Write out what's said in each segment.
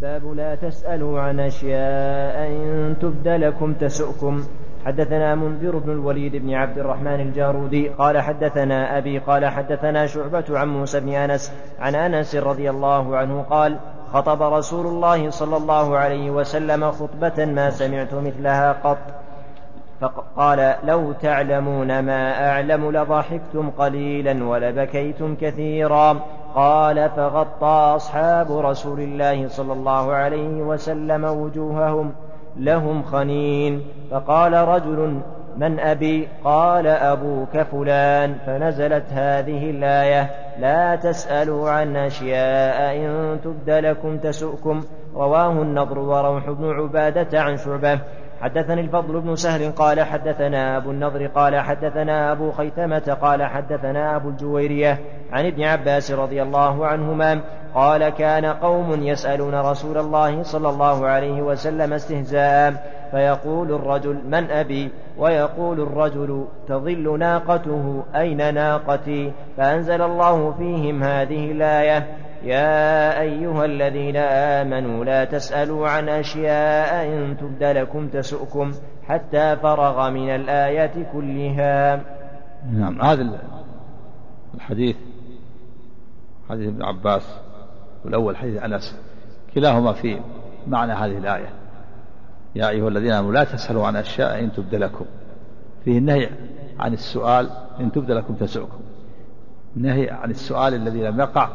باب لا تسألوا عن أشياء إن تبد لكم تسؤكم. حدثنا منذر بن الوليد بن عبد الرحمن الجارودي قال حدثنا أبي قال حدثنا شعبة عن موسى بن أنس عن أنس رضي الله عنه قال خطب رسول الله صلى الله عليه وسلم خطبة ما سمعت مثلها قط، فقال لو تعلمون ما أعلم لضحكتم قليلا ولبكيتم كثيرا. قال فغطى أصحاب رسول الله صلى الله عليه وسلم وجوههم لهم خنين، فقال رجل من أبي؟ قال أبوك فلان، فنزلت هذه الآية لا تسألوا عن أشياء إن تبد لكم تسؤكم. رواه النضر وروح بن عبادة عن شعبة. حدثني الفضل بن سهل قال حدثنا أبو النضر قال حدثنا أبو خيثمة قال حدثنا أبو الجويرية عن ابن عباس رضي الله عنهما قال كان قوم يسألون رسول الله صلى الله عليه وسلم استهزاء، فيقول الرجل من أبي؟ ويقول الرجل تظل ناقته أين ناقتي؟ فأنزل الله فيهم هذه الآية يا أيها الذين آمنوا لا تسألوا عن أشياء إن تبد لكم تسؤكم حتى فرغ من الآية كلها. نعم. هذا الحديث حديث ابن عباس والأول حديث أنس كلاهما في معنى هذه الآية يا أيها الذين آمنوا لا تسألوا عن أشياء إن تبد لكم، فيه النهي عن السؤال إن تبد لكم تسؤكم، النهي عن السؤال الذي لم يقع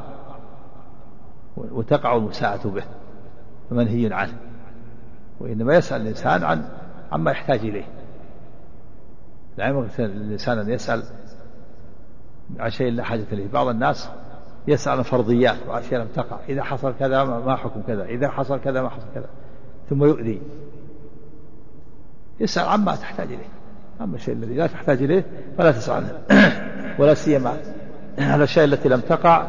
وتقع المساءة به ومنهي عنه، وإنما يسأل الإنسان عما يحتاج إليه. لا يمكن الإنسان أن يسأل عن شيء لا حاجة إليه. بعض الناس يسأل عن فرضيات وأشياء لم تقع، إذا حصل كذا ما حكم كذا، إذا حصل كذا ما حصل كذا، ثم يؤذي. يسأل عما تحتاج إليه، أما الشيء الذي لا تحتاج إليه فلا تسأل عنه ولا سيما على الشيء التي لم تقع.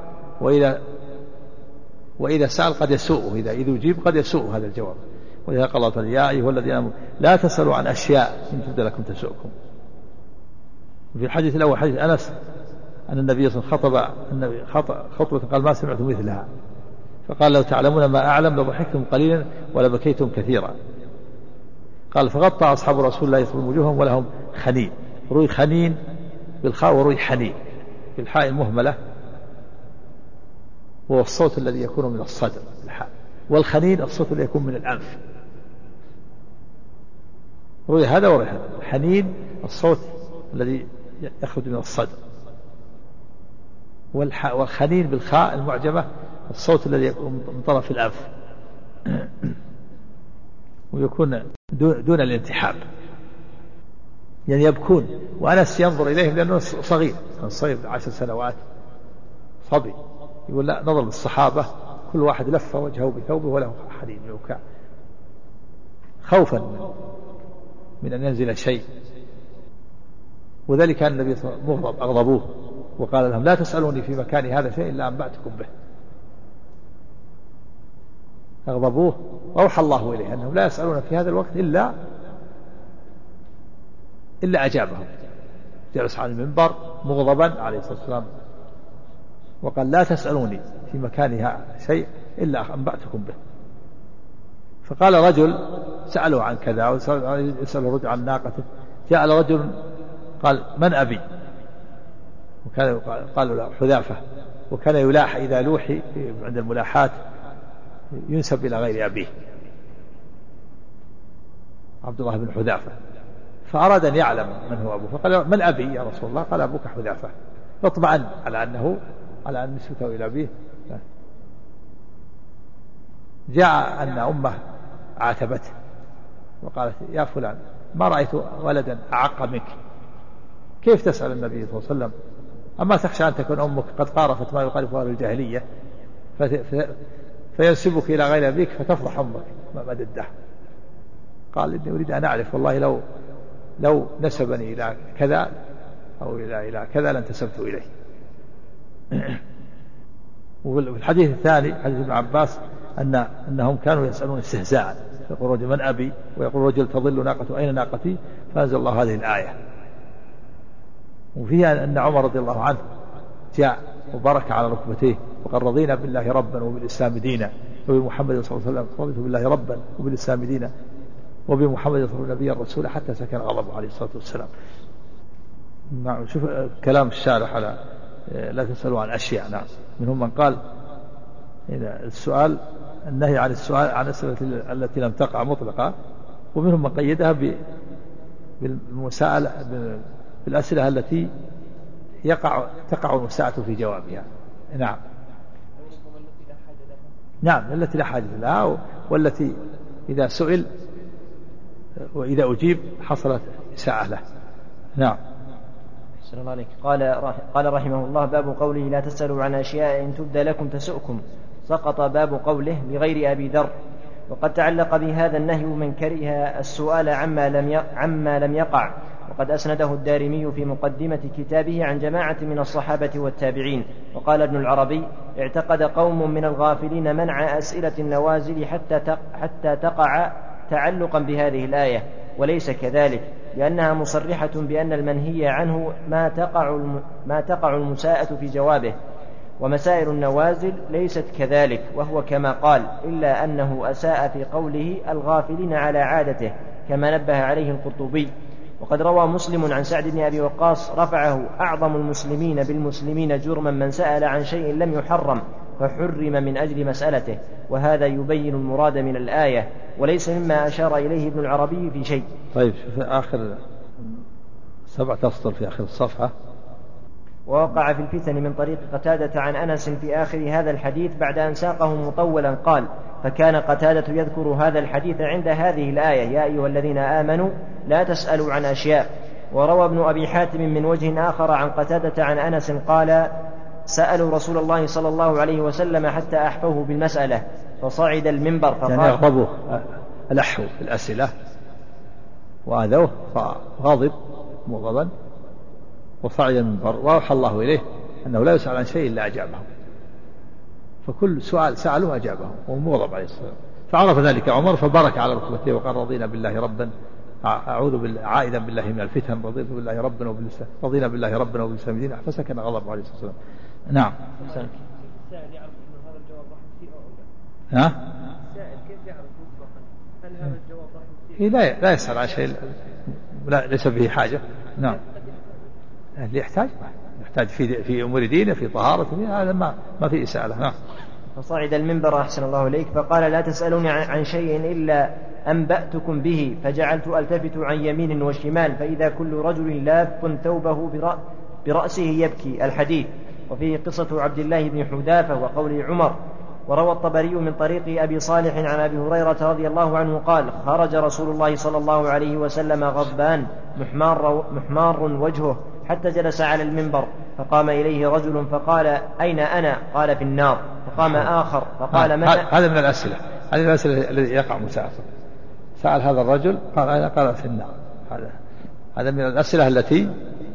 وإذا سأل قد يسوءه، إذا يجيب قد يسوء هذا الجواب. ولذا قال الله تعالى يا أيها الذين آمنوا لا تسألوا عن أشياء إن تبد لكم تسؤكم. وفي الحديث الأول حديث أنس أن النبي صلى الله عليه وسلم خطبة قال ما سمعت مثلها، فقال لو تعلمون ما أعلم لضحكتم قليلا ولبكيتم كثيرا. قال فغطى أصحاب رسول الله صلى الله عليه وسلم وجوههم ولهم خنين، روي خنين بالخاء وروي حنين بالحاء المهملة، هو الصوت الذي يكون من الصدر الحاء، والخنين الصوت الذي يكون من الأنف. روي هذا وروي هذا. حنين الصوت الذي يخرج من الصدر، والخنين بالخاء المعجمة الصوت الذي يكون من طرف الأنف ويكون دون الانتحاب، يعني يبكون. وأنس ينظر إليهم لأنه صغير، كان صغير 10 سنوات صبي. يقول لا نظر بالصحابة كل واحد لف وجهه بثوبه وله حنين يبكى خوفا من أن ينزل شيء. وذلك كان النبي صلى الله عليه وسلم مغضب، أغضبوه وقال لهم لا تسألوني في مكان هذا شيء إلا أنبأتكم به. أغضبوه وأوحى الله إليه أنهم لا يسألون في هذا الوقت إلا أجابهم. جلس على المنبر مغضبا عليه الصلاة والسلام وقال لا تسألوني في مكانها شيء إلا أنبأتكم به. فقال رجل سألوا عن كذا ويسأل الرجل عن ناقته، جاء رجل قال من أبي؟ وكان قالوا له حذافة، وكان يلاح إذا لوحي عند الملاحات ينسب إلى غير أبيه عبد الله بن حذافة. فأراد أن يعلم من هو أبوه، فقال من أبي يا رسول الله؟ قال أبوك حذافة، فاطمأن على أن نسبته إلى أبيه. جاء أن أمه عاتبته وقالت يا فلان ما رأيت ولدا أعق منك، كيف تسأل النبي صلى الله عليه وسلم؟ أما تخشى أن تكون أمك قد قارفت ما يقال أهل الجاهلية فينسبك إلى غير أبيك فتفضح أمك ما ضده. قال إني أريد أن أعرف والله لو نسبني إلى كذا أو إلى كذا لانتسبت إليه. وفي الحديث الثاني حديث ابن عباس أنهم كانوا يسألون استهزاء، يقول رجل من أبي؟ ويقول رجل تظل ناقته أين ناقتي؟ فأنزل الله هذه الآية. وفيها أن عمر رضي الله عنه جاء وبرك على ركبتيه وقال رضينا بالله ربا وبالإسلام دينا وبمحمد صلى الله عليه وسلم رضيت بالله ربا وبالإسلام دينا وبمحمد صلى الله عليه وسلم نبيا رسولا حتى سكن غضبه عليه الصلاة والسلام. شوف كلام الشارح على لا تسألوا عن أشياء. نعم. منهم من قال السؤال النهي عن السؤال عن الأسئلة التي لم تقع مطلقة، ومنهم من قيدها بالمساءلة بالأسئلة التي تقع المساءلة في جوابها. نعم. نعم التي لا حاجة لها، والتي إذا سئل وإذا أجيب حصلت إساءة له. نعم. أحسن الله عليك. قال رحمه الله: باب قوله لا تسألوا عن أشياء إن تبد لكم تسؤكم. سقط باب قوله لغير أبي ذر. وقد تعلق بهذا النهي من كره السؤال عما لم يقع، وقد أسنده الدارمي في مقدمة كتابه عن جماعة من الصحابة والتابعين. وقال ابن العربي: اعتقد قوم من الغافلين منع أسئلة النوازل حتى تقع تعلقا بهذه الآية، وليس كذلك، لأنها مصرحة بأن المنهي عنه ما تقع المساءة في جوابه، ومسائل النوازل ليست كذلك، وهو كما قال، إلا أنه أساء في قوله الغافلين على عادته، كما نبه عليه القرطبي. وقد روى مسلم عن سعد بن أبي وقاص رفعه: أعظم المسلمين بالمسلمين جرما من سأل عن شيء لم يحرم فحرم من أجل مسألته. وهذا يبين المراد من الآية، وليس مما أشار إليه ابن العربي في شيء. طيب في آخر 7 أسطر في آخر الصفحة: ووقع في الفتن من طريق قتادة عن أنس في آخر هذا الحديث بعد أن ساقه مطولا. قال: فكان قتادة يذكر هذا الحديث عند هذه الآية: يا أيها الذين آمنوا لا تسألوا عن أشياء. وروى ابن أبي حاتم من وجه آخر عن قتادة عن أنس قال: سألوا رسول الله صلى الله عليه وسلم حتى أحفوه بالمسألة، فصعد المنبر فقال، يعني أغضبوه الأحو في الأسئلة وآذوه فغضب مغضبا وصعد المنبر، وأوحى الله إليه أنه لا يسأل عن شيء إلا أجابه، فكل سؤال سأله أجابه ومغضب عليه الصلاة. فعرف ذلك عمر فبارك على ركبته وقال: رضينا بالله ربا، عائدا بالله من الفتن، رضيت بالله ربا وبالإسلام، رضينا بالله ربا وبالإسلام دينا، فسكن غضب عليه الصلاة والسلام. نعم. السائل يعرف أن هذا الجواب راح يصير أو لا؟ السائل كيف يعرف مسبقا هل هذا الجواب راح يصير؟ لا يسأل عن شيء ليس به حاجة. نعم. اللي يحتاج في أمور دينه، في طهارته، هذا ما في إسألة. نعم. فصعد المنبر أحسن الله إليك فقال: لا تسألوني عن شيء إلا أنبأتكم به، فجعلت ألتفت عن يمين وشمال فإذا كل رجل لاف ثوبه برأسه يبكي. الحديث. وفيه قصة عبد الله بن حذافة وقول عمر. وروى الطبري من طريق أبي صالح عن أبي هريرة رضي الله عنه قال: خرج رسول الله صلى الله عليه وسلم غضبان محمار وجهه حتى جلس على المنبر، فقام إليه رجل فقال: أين أنا؟ قال: في النار. فقام آخر فقال: من؟ هذا من الأسئلة، هذه الأسئلة التي يقع مساءة. سأل هذا الرجل قال: أين؟ قال: في النار. هذا من الأسئلة التي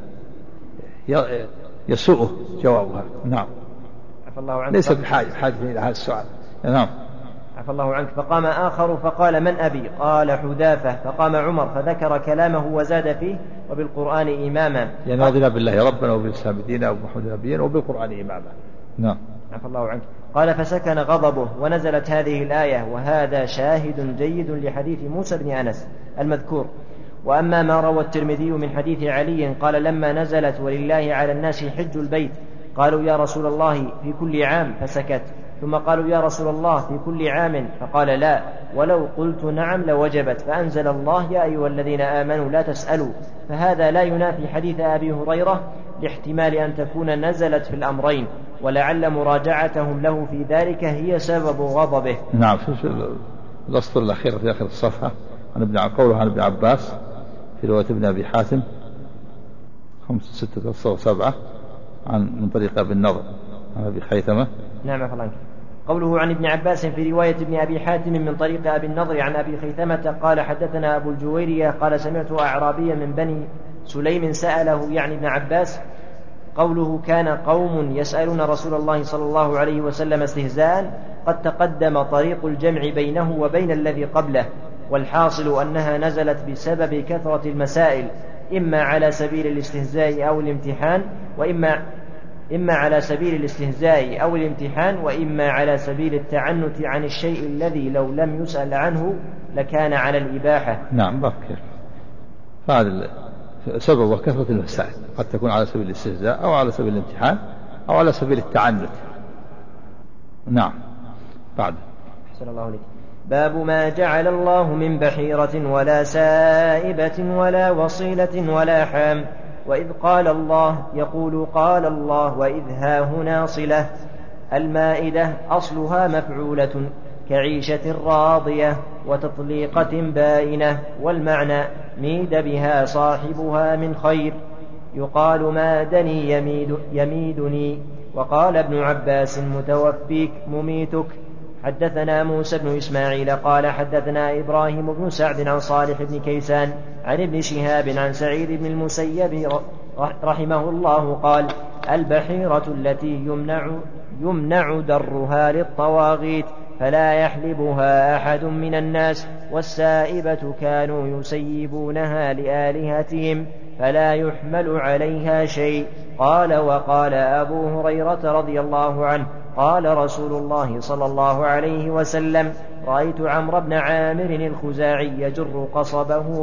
يسوء جوابها. نعم. ليس بحاجة إلى هذا السؤال. نعم. عفى الله عنك. فقام آخر فقال: من أبي؟ قال: حذافة. فقام عمر فذكر كلامه وزاد فيه: وبالقرآن إماما. يعني رضينا بالله ربنا وبالإسلام دينا وبمحمد نبينا وبالقرآن إماما. نعم. عفى الله عنك. قال: فسكن غضبه ونزلت هذه الآية، وهذا شاهد جيد لحديث موسى بن أنس المذكور. وأما ما روى الترمذي من حديث علي قال: لما نزلت ولله على الناس حج البيت قالوا: يا رسول الله في كل عام، فسكت. ثم قالوا: يا رسول الله في كل عام، فقال: لا، ولو قلت نعم لوجبت. فأنزل الله: يا أيها الذين آمنوا لا تسألوا. فهذا لا ينافي حديث أبي هريرة لاحتمال أن تكون نزلت في الأمرين، ولعل مراجعتهم له في ذلك هي سبب غضبه. نعم. في الأسطر الأخيرة في آخر الصفحة قوله عن ابن عباس في رواية ابن أبي حاتم 5 6 7 من طريق ابن النضر عن أبي خيثمة. نعم فلانك. قوله عن ابن عباس في رواية ابن أبي حاتم من طريق أبي النضر عن أبي خيثمة قال: حدثنا أبو الجويرية قال: سمعت أعرابيا من بني سليم سأله يعني ابن عباس. قوله: كان قوم يسألون رسول الله صلى الله عليه وسلم استهزاء، قد تقدم طريق الجمع بينه وبين الذي قبله، والحاصل أنها نزلت بسبب كثرة المسائل، إما على سبيل الاستهزاء أو الامتحان، إما على سبيل الاستهزاء أو الامتحان، وإما على سبيل التعنت عن الشيء الذي لو لم يسأل عنه لكان على الإباحة. نعم بكر. فهذا سبب وكثرة المسائل، قد تكون على سبيل الاستهزاء أو على سبيل الامتحان أو على سبيل التعنت. نعم. بعد. أحسن الله عليك. باب ما جعل الله من بحيرة ولا سائبة ولا وصيلة ولا حام، وإذ قال الله يقول قال الله، وإذ ها هنا صلة. المائدة أصلها مفعولة كعيشة راضية وتطليقة بائنة، والمعنى ميد بها صاحبها من خير، يقال مادني يميدني. وقال ابن عباس متوفيك مميتك. حدثنا موسى بن إسماعيل قال حدثنا إبراهيم بن سعد عن صالح بن كيسان عن ابن شهاب عن سعيد بن المسيب رحمه الله قال: البحيرة التي يمنع درها للطواغيت فلا يحلبها أحد من الناس، والسائبة كانوا يسيبونها لآلهتهم فلا يحمل عليها شيء. قال: وقال أبو هريرة رضي الله عنه قال رسول الله صلى الله عليه وسلم: رأيت عمرو بن عامر الخزاعي يجر قصبه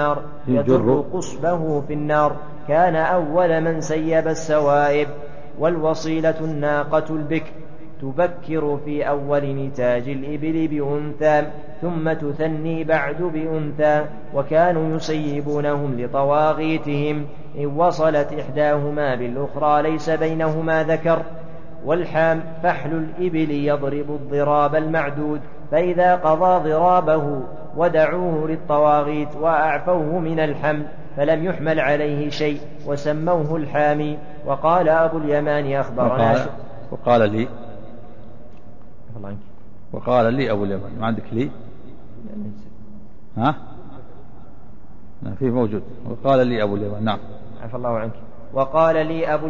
في النار كان أول من سيب السوائب. والوصيلة الناقة البكر تبكر في أول نتاج الإبل بأنثى ثم تثني بعد بأنثى، وكانوا يسيبونهم لطواغيتهم إن وصلت إحداهما بالأخرى ليس بينهما ذكر. والحام فحل الإبل يضرب الضراب المعدود، فإذا قضى ضرابه ودعوه للطواغيت وأعفوه من الحمل فلم يحمل عليه شيء وسموه الحامي. وقال أبو اليمان أخبرنا وقال لي أبو اليمان. ما عندك لي؟ ها؟ في موجود. وقال لي أبو اليمان. نعم. عفى الله عنك. وقال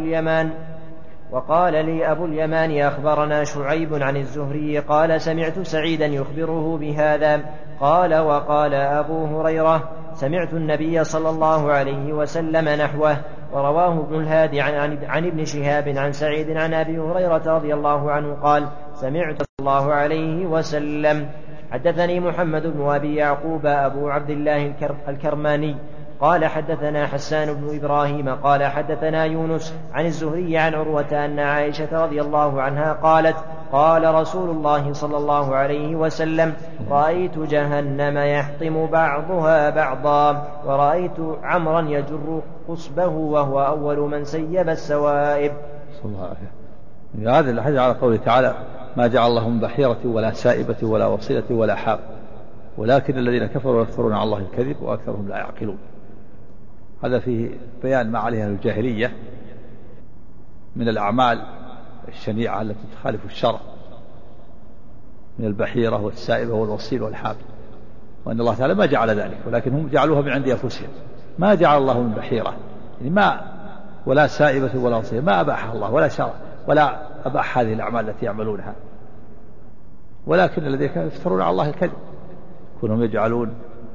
لي أبو اليمان أخبرنا شعيب عن الزهري قال: سمعت سعيدا يخبره بهذا. قال: وقال أبو هريرة: سمعت النبي صلى الله عليه وسلم نحوه. ورواه ابن الهادي عن ابن شهاب عن سعيد عن أبي هريرة رضي الله عنه قال: سمعت صلى الله عليه وسلم. حدثني محمد بن أبي يعقوب أبو عبد الله الكرماني قال حدثنا حسان بن إبراهيم قال حدثنا يونس عن الزهري عن عروة أن عائشة رضي الله عنها قالت: قال رسول الله صلى الله عليه وسلم: رأيت جهنم يحطم بعضها بعضا، ورأيت عمرا يجر قصبه وهو أول من سيب السوائب. صلى الله عليه وسلم. هذا الحديث على قوله تعالى: ما جعل الله من بحيرة ولا سائبة ولا وصيلة ولا حام، ولكن الذين كفروا يفترون على الله الكذب وأكثرهم لا يعقلون. هذا فيه بيان ما عليها الجاهلية من الأعمال الشنيعة التي تخالف الشرع من البحيرة والسائبة والوصيل والحام، وأن الله تعالى ما جعل ذلك، ولكن هم جعلوها من عند أنفسهم. ما جعل الله من بحيرة يعني ما ولا سائبة ولا وصيلة، ما أباحها الله ولا شرع ولا أباح هذه الأعمال التي يعملونها، ولكن الذين يفترون على الله الكذب كونهم يجعلون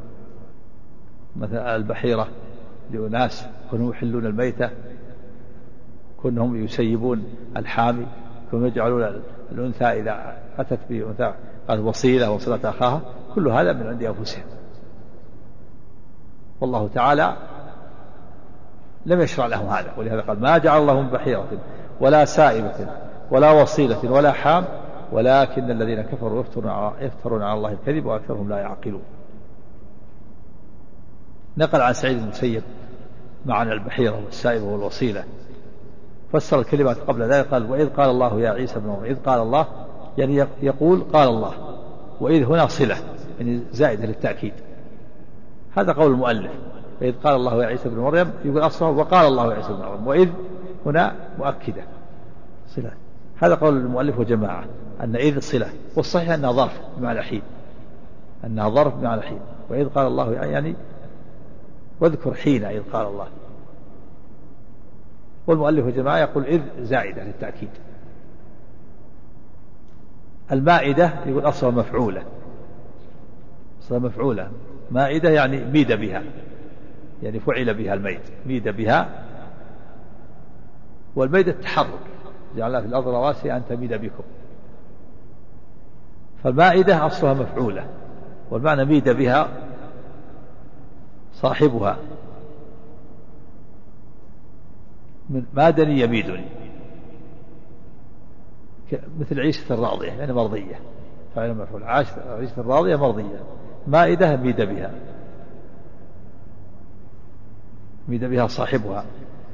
مثلا البحيرة لأناس، كونهم يحلون الميتة، كونهم يسيبون الحامي، كونهم يجعلون الأنثى إذا أتت بأنثى قالت وصيلة وصلت أخاها، كل هذا من عند أنفسهم. والله تعالى لم يشرع لهم هذا، ولهذا قال: ما جعل الله من بحيرة ولا سائبة ولا وصيلة ولا حام، ولكن الذين كفروا يفترون على الله الكذب وأكثرهم لا يعقلون. نقل عن سعيد بن المسيب معنى البحيرة والسائبة والوصيلة، فسر الكلمات قبل ذلك قال: وإذ قال الله يا عيسى ابن مريم. إذ قال الله يعني يقول قال الله، وإذ هنا صلة يعني زائدة للتأكيد. هذا قول المؤلف: وإذ قال الله يا عيسى ابن مريم، يقول أصلا وقال الله يا عيسى ابن مريم، وإذ هنا مؤكدة صلة. هذا قول المؤلف وجماعة أن إذ صلة، والصحيح أنها ظرف بمعنى حين، أنها ظرف بمعنى حين. وإذ قال الله يعني واذكر حين إذ قال الله. والمؤلف وجماعة يقول إذ زائدة للتأكيد. المائدة يقول أصلا مفعولة، أصلا مفعولة. مائدة يعني ميد بها، يعني فعل بها الميد، ميد بها. والميد التحرك، جعلنا في الأرض رواسي أن تميد بكم. فالمائدة أصلها مفعولة، والمعنى ميد بها صاحبها، من مادني يميدني، مثل عيشة الراضية يعني مرضية، فعل مفعول. عيشة الراضية مرضية، مائدة ميد بها، ميد بها صاحبها.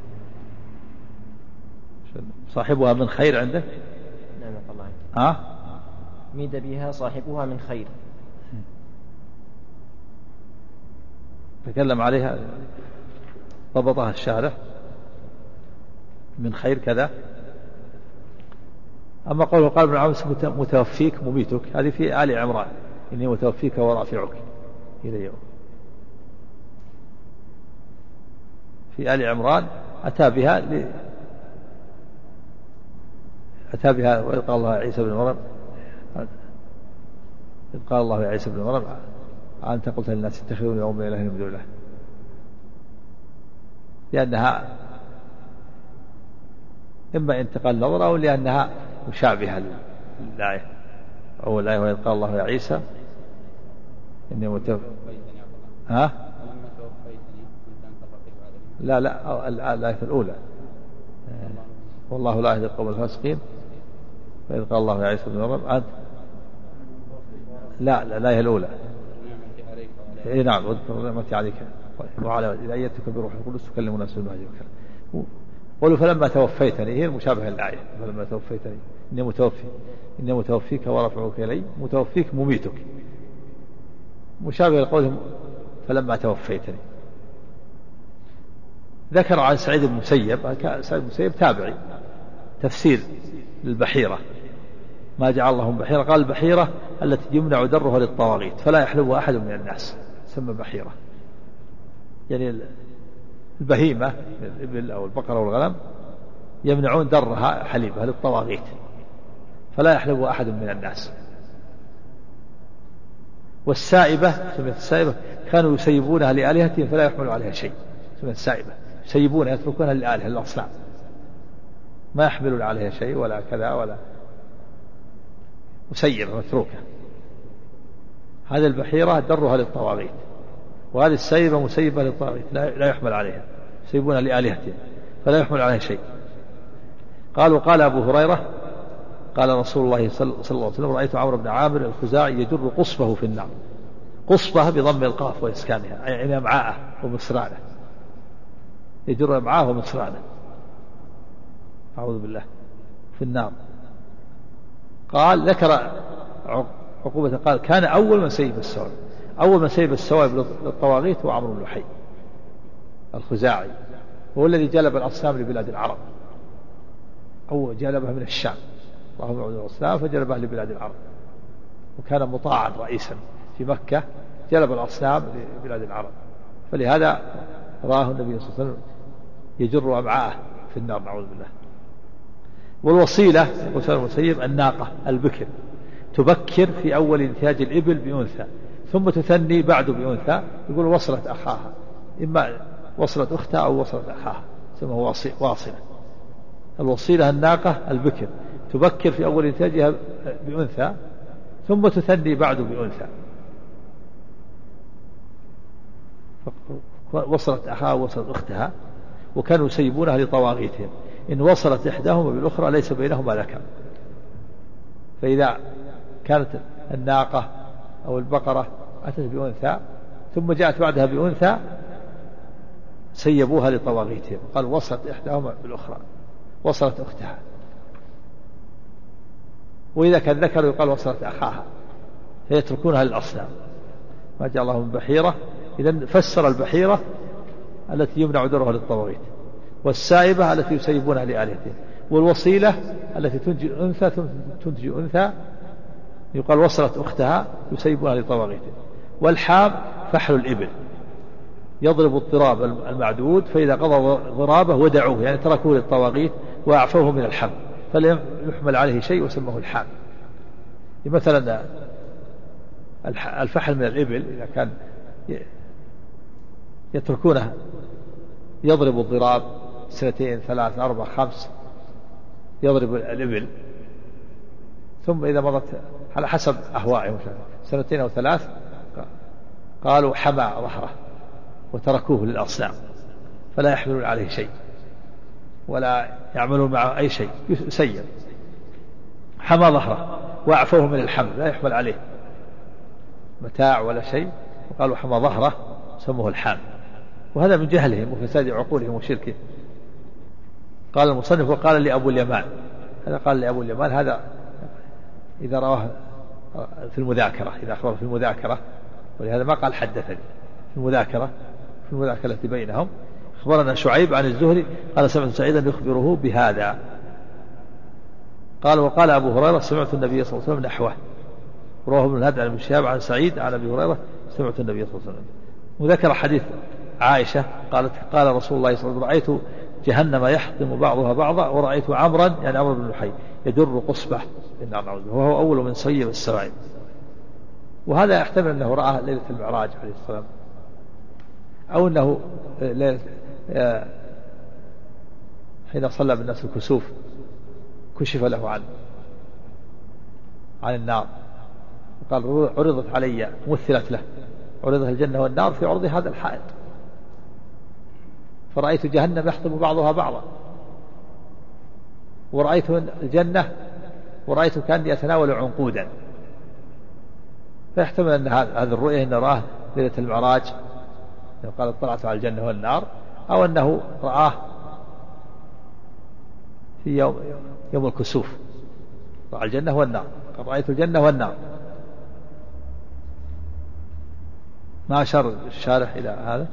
صاحبها من خير عندك؟ نعم الله. ميد بها صاحبها من خير. تكلم عليها ضبطها الشارع من خير كذا. أما قوله قال ابن عباس متوفيك مميتك، هذه في آل عمران، إني متوفيك ورافعك إلى يوم. في آل عمران أتى بها وإذ قال الله يا عيسى بن مريم، إذ قال الله يا عيسى بن مريم أنت قلت للناس اتخذوني وأمي إلهين من دون الله، لأنها إما انتقال نظر أو لأنها مشابهة للآية. أول آية وإذ قال الله يا عيسى إني لا الآية الأولى والله لا يهدي القوم الفاسقين. وإذ قال الله يا عيسى بن مريم أنت لا الآية الأولى نعم واذكر نعمتي عليك وعلى إذ أيدتك بروح القدس تكلم الناس بالمهد وكذا. قولوا فلما توفيتني، هي المشابهة للآية فلما توفيتني إني متوفيك ورافعك إلي، متوفيك مميتك، مشابه لقولهم فلما توفيتني. ذكر عن سعيد بن المسيب، سعيد بن المسيب تابعي، تفسير للبحيرة، ما جعل اللهم بحيرة، قال البحيرة التي يمنع درها للطواغيت فلا يحلبها أحد من الناس، تسمى بحيرة. يعني البهيمة الإبل أو البقرة والغنم يمنعون درها حليبها للطواغيت فلا يحلبها أحد من الناس. والسائبة سميت السائبة كانوا يسيبونها لآلهتهم فلا يحملوا عليها شيء، سميت السائبة، يسيبونها يتركونها للآلهة للأصنام، ما يحملون عليها شيء ولا كذا ولا مسيرة متروكة. هذه البحيرة درها للطواغيت، وهذه السيبة مسيبة للطواغيت لا يحمل عليها، يسيبونها لآلهتهم فلا يحمل عليها شيء. قالوا قال أبو هريرة قال رسول الله صلى الله عليه وسلم رأيت عمرو بن عامر الخزاعي يجر قصبه في النار، قصبه بضم القاف وإسكانها يعني أمعاءه ومصرانه، يجر أمعاءه ومصرانه أعوذ بالله في النار. قال ذكر عقوبة، قال كان أول من سيب السوائب للطواغيت هو عمرو بن لحي الخزاعي، هو الذي جلب الأصنام لبلاد العرب، أو جلبها من الشام، اللهم اعوذ الأصنام فجلبها لبلاد العرب، وكان مطاعا رئيسا في مكة، جلب الأصنام لبلاد العرب، فلهذا رآه النبي صلى الله عليه وسلم يجر أمعاءه في النار نعوذ بالله. والوصيلة يقول سلم المسيب الناقة البكر تبكر في أول انتاج الإبل بأنثى ثم تثني بعد بأنثى، يقول وصلت أخاها، إما وصلت أختها أو وصلت أخاها، اسمه واصلة. الوصيلة الناقة البكر تبكر في أول إنتاجها بأنثى ثم تثني بعد بأنثى، وصلت أخاها ووصلت أختها، وكانوا يسيبونها لطواغيتهم، إن وصلت إحداهما بالأخرى ليس بينهما ذكر. فإذا كانت الناقة أو البقرة أتت بأنثى ثم جاءت بعدها بأنثى سيبوها لطواغيتهم، قال وصلت إحداهما بالأخرى وصلت أختها. وإذا كان ذكر يقال وصلت أخاها، فيتركونها للأصنام، ما جاء الله من بحيرة. إذن فسر البحيرة التي يمنع درها للطواغيت، والسائبة التي يسيبونها لآلهتهم، والوصيلة التي تنجي أنثى تنجي أنثى يقال وصلت أختها يسيبونها لطواغيتهم. والحام فحل الإبل يضرب الضراب المعدود، فإذا قضى ضرابه ودعوه يعني تركوه للطواغيت وأعفوه من الحم فلا يحمل عليه شيء وسمه الحام. مثلا الفحل من الإبل إذا كان يتركونه يضرب الضراب 2 3 4 5 يضرب الإبل، ثم إذا مضت على حسب أهوائهم 2 أو 3 قالوا حمى ظهره وتركوه للأصنام فلا يحملون عليه شيء ولا يعملون معه أي شيء، يسير حمى ظهره وأعفوه من الحمل لا يحمل عليه متاع ولا شيء، وقالوا حمى ظهره سموه الحام، وهذا من جهلهم وفساد عقولهم وشركهم. قال المصنف وقال لأبو اليمان، هذا قال لأبو اليمان هذا إذا رواه في المذاكرة، إذا أخبر في المذاكرة، ولهذا ما قال حدثني في المذاكرة التي بينهم. أخبرنا شعيب عن الزهري قال سمعت سعيدا يخبره بهذا. قال وقال أبو هريرة سمعت النبي صلى الله عليه وسلم نحوه. رواه ابن الهاد عن ابن شهاب عن سعيد عن أبي هريرة سمعت النبي صلى الله عليه وسلم. وذكر حديث عائشة قالت قال رسول الله صلى الله عليه وسلم رأيت جهنم يحطم بعضها بعضا ورأيت عمرا يعني عمرو بن لحي يدر قصبة وهو أول من صيب السبعين. وهذا يحتمل أنه رآه ليلة المعراج عليه السلام، أو أنه حين صلى بالناس الكسوف كشف له عن النار، وقال عرضت علي مثلت له، عرضت الجنة والنار في عرض هذا الحائط، فرأيت جهنم يحطم بعضها بعضا، ورأيت الجنة ورأيت كأني أتناول عنقودا. فيحتمل أن هذه الرؤية أن رآه ليلة المعراج قال اطلعت على الجنة والنار، أو أنه رآه في يوم الكسوف رأى الجنة والنار، قال رأيت الجنة والنار. ما أشار الشارح إلى هذا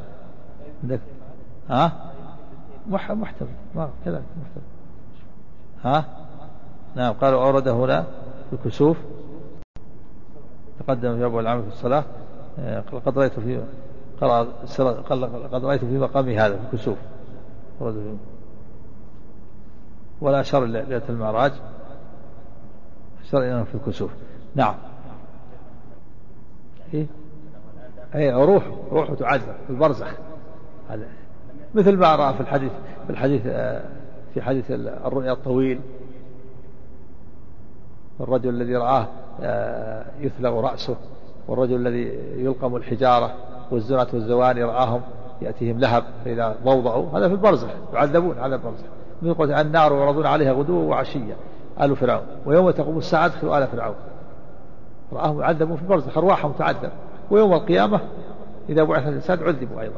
محتمل ما كذا محتمل نعم. قالوا أورد هنا في الكسوف تقدم في أبو العمل في الصلاة قد رأيت في مقامي هذا في الكسوف، ولا أشار ليلة المعراج، أشار إلى في الكسوف. نعم روح تعذب في البرزخ، هذا مثل ما رأى في حديث الرؤيا الطويل، الرجل الذي رآه يثلغ رأسه، والرجل الذي يلقم الحجارة والزناة والزواني رآهم يأتيهم لهب فإذا ضوضعوا، هذا في البرزخ يعذبون على البرزخ. يقول النار يعرضون عليها غدوا وعشية آل فرعون ويوم تقوم الساعة ادخلوا آل فرعون، رآهم يعذبون في البرزخ أرواحهم تعذب، ويوم القيامة إذا بعث الإنسان عذبوا أيضا.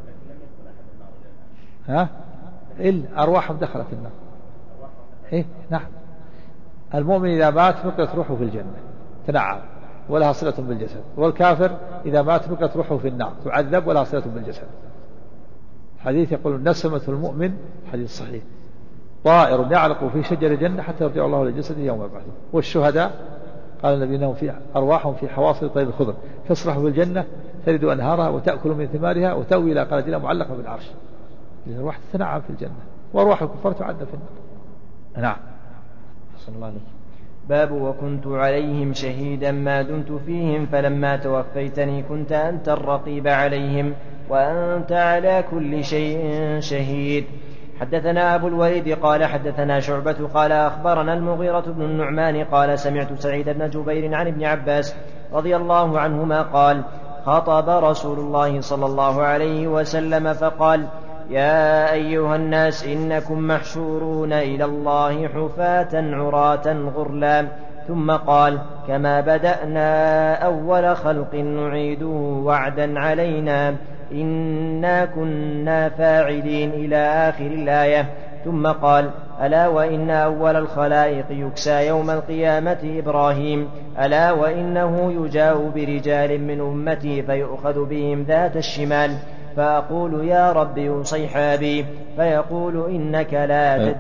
أرواحهم دخلت النار. نعم. المؤمن إذا مات نقلت روحه في الجنة تنعم ولها صلة بالجسد، والكافر إذا مات نقلت روحه في النار تعذب ولها صلة بالجسد. حديث يقول نسمة المؤمن حديث صحيح طائر يعلق في شجر الجنة حتى يرجع الله لجسده يوم البعث. والشهداء قال النبي انهم في أرواحهم في حواصل طير الخضر تسرح في الجنة تلد أنهارها وتأكل من ثمارها وتأوي إلى قناديل معلقة بالعرش. الأرواح تتنعم في الجنة وأرواح الكفار تعذب في النار. نعم. صلى الله عليه وسلم. باب وكنت عليهم شهيدا ما دمت فيهم فلما توفيتني كنت أنت الرقيب عليهم وأنت على كل شيء شهيد. حدثنا أبو الوليد قال حدثنا شعبة قال أخبرنا المغيرة بن النعمان قال سمعت سعيد بن جبير عن ابن عباس رضي الله عنهما قال خطب رسول الله صلى الله عليه وسلم فقال يا أيها الناس إنكم محشورون إلى الله حفاة عراة غرلا، ثم قال كما بدأنا أول خلق نعيده وعدا علينا إنا كنا فاعلين إلى آخر الآية. ثم قال ألا وإن أول الخلائق يكسى يوم القيامة إبراهيم، ألا وإنه يجاء برجال من أمتي فيؤخذ بهم ذات الشمال فأقول يا رب يصيحابي فيقول إنك لا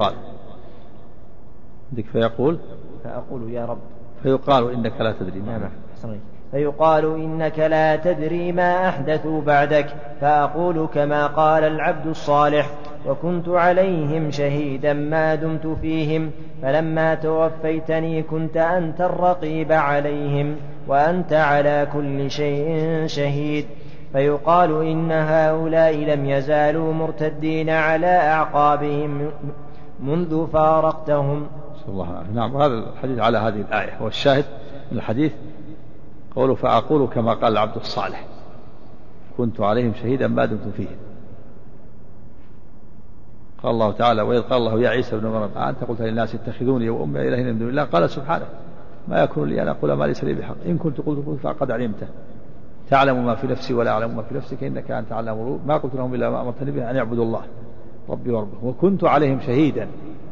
فأقول يا رب فيقال إنك لا تدري فيقال إنك لا تدري ما أحدثوا بعدك، فأقول كما قال العبد الصالح وكنت عليهم شهيدا ما دمت فيهم فلما توفيتني كنت أنت الرقيب عليهم وأنت على كل شيء شهيد. فيقال إن هؤلاء لم يزالوا مرتدين على أعقابهم منذ فارقتهم. الله. نعم. هذا الحديث على هذه الآية، والشاهد من الحديث قوله فأقول كما قال العبد الصالح كنت عليهم شهيدا ما دمت فيهم. قال الله تعالى وإذ قال الله يا عيسى ابن مريم أنت قلت للناس اتخذوني وأمي إلهين من دون الله قال سبحانه ما يكون لي أن أقول ما ليس لي بحق إن كنت قلت فقد علمته تعلم ما في نفسي ولا أعلم ما في نفسك إنك أنت علام الغيوب ما قلت لهم إلا ما أمرتني به أن يعبدوا الله ربي وربكم وكنت عليهم شهيدا.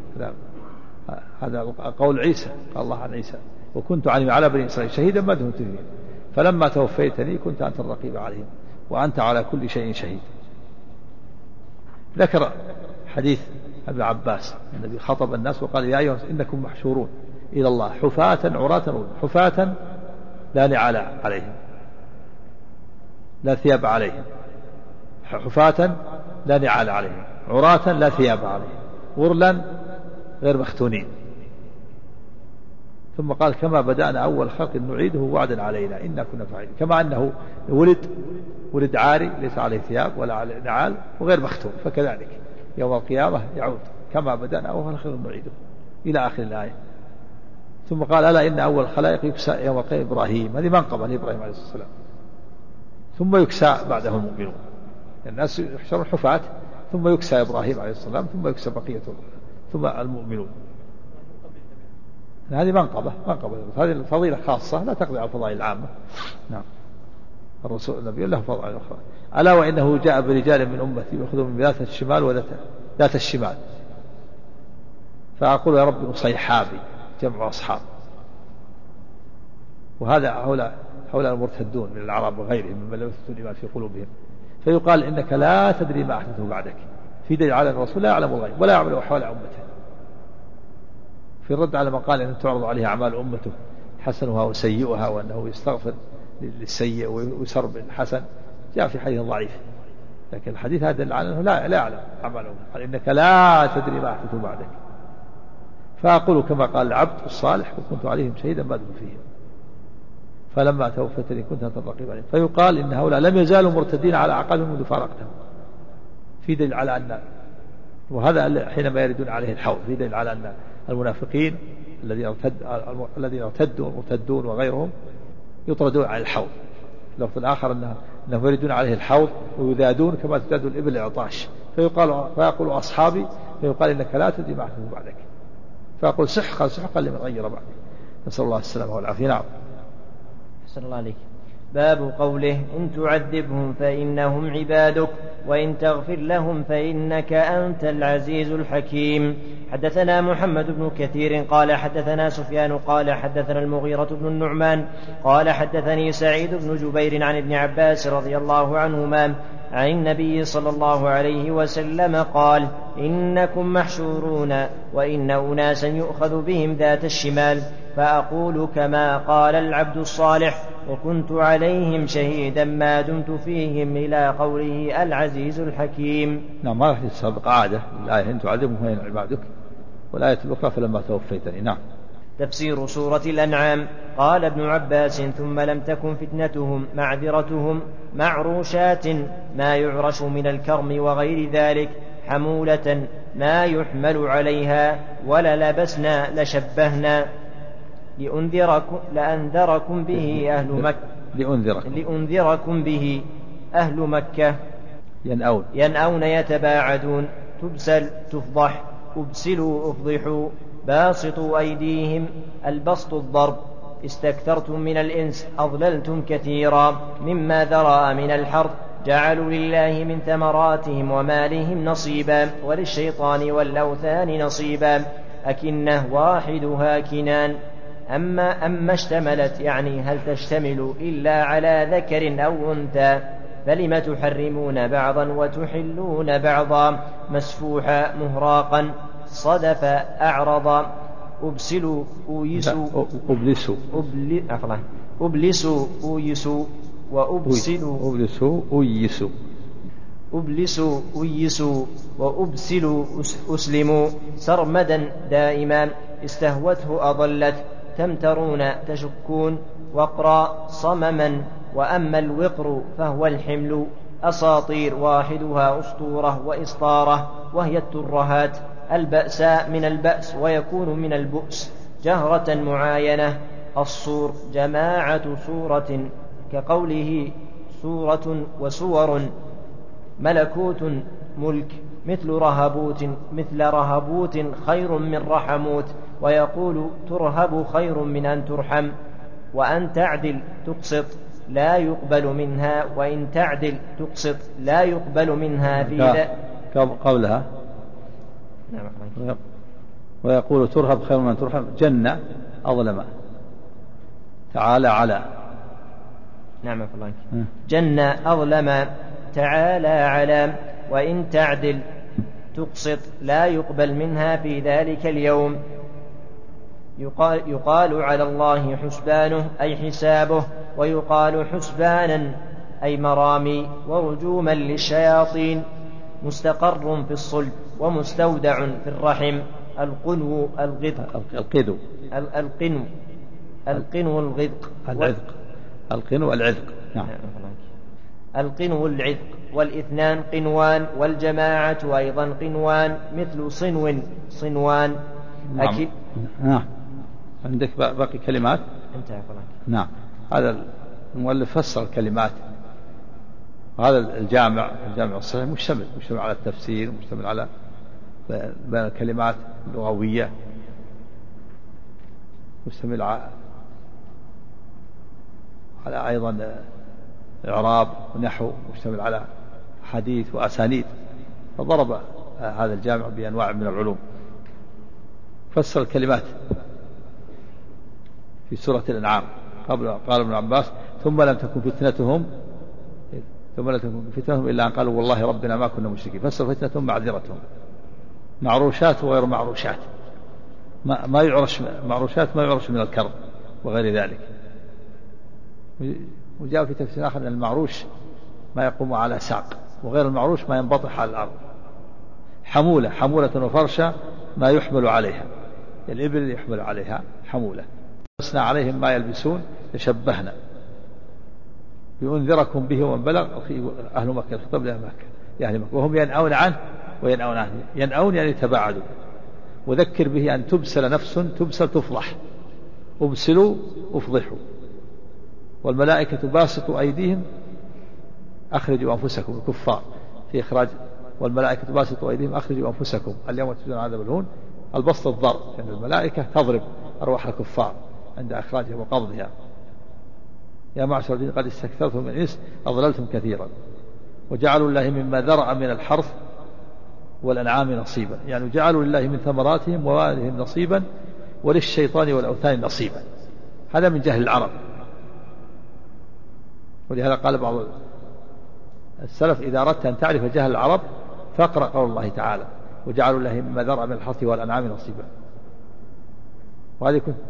هذا قول عيسى قال الله عن عيسى وكنت على بني إسرائيل شهيدا ما دمت فيهم فلما توفيتني كنت أنت الرقيب عليهم وأنت على كل شيء شهيد. ذكر حديث ابن عباس النبي خطب الناس وقال يا أيها إنكم محشورون إلى الله حفاة عراة حفاة لا نعال عليهم لا ثياب عليهم حفاة لا نعال عليهم عراة لا ثياب عليهم غرلا غير مختونين. ثم قال كما بدأنا أول خلق نعيده وعدا علينا إنا كنا فاعلين. كما أنه ولد عاري ليس عليه ثياب ولا عليه نعال وغير مختون فكذلك يوم القيامة يعود كما بدأنا أول خلق نعيده إلى آخر الآية. ثم قال ألا إن أول خلائق يكسى يوم القيامة إبراهيم. هذه منقبة لإبراهيم عليه السلام. ثم يكسى بعده المؤمنون الناس يحشرون حفاة ثم يكسى إبراهيم عليه السلام ثم يكسى بقية ثم المؤمنون. هذه منقبة هذه الفضيلة خاصة لا تقضي على الفضائل العامة. نعم. الرسول النبي له فضائل أخرى. ألا وإنه جاء برجال من أمتي يأخذون من ذات الشمال وذات الشمال فأقول يا رب صيحابي جمع أصحاب. وهذا هؤلاء المرتدون من العرب وغيرهم ممن لم يثبتوا الإيمان في قلوبهم فيقال إنك لا تدري ما أحدثه بعدك في دليل على الرسول لا يعلم الغيب ولا يعمل أحوال أمته. في الرد على من قال أن تعرض عليه أعمال أمته حسنها وسيئها وأنه يستغفر للسيء ويسر بالحسن جاء في حديث ضعيف لكن الحديث هذا دل على أنه لا يعلم أعمال أمته قال إنك لا تدري ما أحدثه بعدك. فأقول كما قال العبد الصالح وكنت عليهم شهيدا ما دمت فيهم فلما توفتني كنت أنت الرقيب عليهم. فيقال إن هؤلاء لم يزالوا مرتدين على أعقابهم منذ فارقتهم في دليل على أن وهذا حينما يردون عليه الحوض في دليل على أن المنافقين الذين ارتدوا مرتدون وغيرهم يطردون على الحوض. اللفظ الآخر أنهم يردون عليه الحوض ويذادون كما تذاد الإبل العطاش فيقول أصحابي فيقال إنك لا تدري ما أحدث بعدك فيقول سحقا لمن غير بعدك. نسأل الله السلامة والعافية. نعم. أحسن الله عليك. باب قوله إن تعذبهم فإنهم عبادك وإن تغفر لهم فإنك أنت العزيز الحكيم. حدثنا محمد بن كثير قال حدثنا سفيان قال حدثنا المغيرة بن النعمان قال حدثني سعيد بن جبير عن ابن عباس رضي الله عنهما عن النبي صلى الله عليه وسلم قال إنكم محشورون وإن أناسا يؤخذ بهم ذات الشمال فأقول كما قال العبد الصالح وكنت عليهم شهيدا ما دمت فيهم إلى قوله العزيز الحكيم. نعم. ما في السابق عادة الآية إن تعذبهم فإنهم عبادك والآية الأخرى فلما توفيتني. نعم. تفسير سورة الأنعام. قال ابن عباس ثم لم تكن فتنتهم معذرتهم معروشات ما يعرش من الكرم وغير ذلك حمولة ما يحمل عليها ولا لبسنا لشبهنا لأنذركم به أهل مكة لأنذركم به أهل مكة ينأون يتباعدون تبسل تفضح أبسلوا أفضحوا باسطوا أيديهم البسط الضرب استكثرتم من الإنس أضللتم كثيرا مما ذرأ من الحرث جعلوا لله من ثمراتهم ومالهم نصيبا وللشيطان والأوثان نصيبا أكنه واحدها كنان أما اشتملت يعني هل تشتمل إلا على ذكر أو أنثى فلم تحرمون بعضا وتحلون بعضا مسفوحا مهراقا صدف أعرض أبسلوا أويسوا أبلسوا أويسوا أبلسوا أويسوا وأبسلوا أسلموا سرمدا دائما استهوته أضلت تمترون تشكون وقرا صمما وأما الوقر فهو الحمل أساطير واحدها أسطورة وإسطارة وهي الترهات البأساء من البأس ويكون من البؤس جهرة معاينة. الصور جماعة صورة كقوله سورة وسور. ملكوت ملك مثل رهبوت خير من رحموت. ويقول ترهب خير من أن ترحم. وأن تعدل تقسط لا يقبل منها وإن تعدل تقسط لا يقبل منها في قولها ويقول ترهب خير من أن ترحم. جنة أظلم تعالى على. نعم فالله. جنة أظلم تعالى على. وإن تعدل تقسط لا يقبل منها في ذلك اليوم. يقال على الله حسبانه أي حسابه. ويقال حسبانا أي مرامي ورجوما للشياطين. مستقر في الصلب ومستودع في الرحم. القنو الغدق. القنو الغدق. القنو العذق. نعم. القنو العذق. والاثنان قنوان. والجماعة أيضا قنوان مثل صنوان. نعم. عندك باقي كلمات؟ انتهى. نعم. هذا المؤلف فسر الكلمات. هذا الجامع الصحيح مشتمل على التفسير، مشتمل على بين الكلمات اللغوية، مشتمل على أيضا إعراب ونحو، مشتمل على حديث وأسانيد. فضرب هذا الجامع بأنواع من العلوم. فسر الكلمات في سورة الأنعام. قال ابن عباس ثم لم تكن فتنتهم إلا أن قالوا والله ربنا ما كنا مشركين. فسر فتنتهم معذرتهم، معروشات وغير معروشات، ما يعرش معروشات ما يعرش من الكرب وغير ذلك. وجاء في تفسير آخر أن المعروش ما يقوم على ساق، وغير المعروش ما ينبطح على الأرض. حمولة وفرشة ما يحمل عليها، الإبل يحمل عليها حمولة. لبسنا عليهم ما يلبسون يشبهنا لينذركم به ومن بلغ أهل مكة. الخطاب لأهل مكة يعني مكة، وهم ينأون عنه وينأون عنه. ينأون يعني تباعدوا. وذكر به أن تبسل نفس تبسل تفضح. أبسلوا أفضحوا. والملائكة باسطوا أيديهم أخرجوا أنفسكم. الكفار في إخراج. والملائكة باسطوا أيديهم أخرجوا أنفسكم اليوم تجزون عذاب الهون. البسط الضرب، لأن يعني الملائكة تضرب أرواح الكفار عند إخراجها وقبضها. يا معشر الجن قد استكثرتم من الإنس أضللتم كثيرا. وجعلوا لله مما ذرأ من الحرث والأنعام نصيبا، يعني جعلوا لله من ثمراتهم ووالهم نصيبا وللشيطان والأوثان نصيبا. هذا من جهل العرب. ولهذا قال بعض السلف إذا أردت أن تعرف جهل العرب فاقرأ قول الله تعالى وجعلوا لله مما ذرأ من الحرث والأنعام نصيبا. وهذه كنت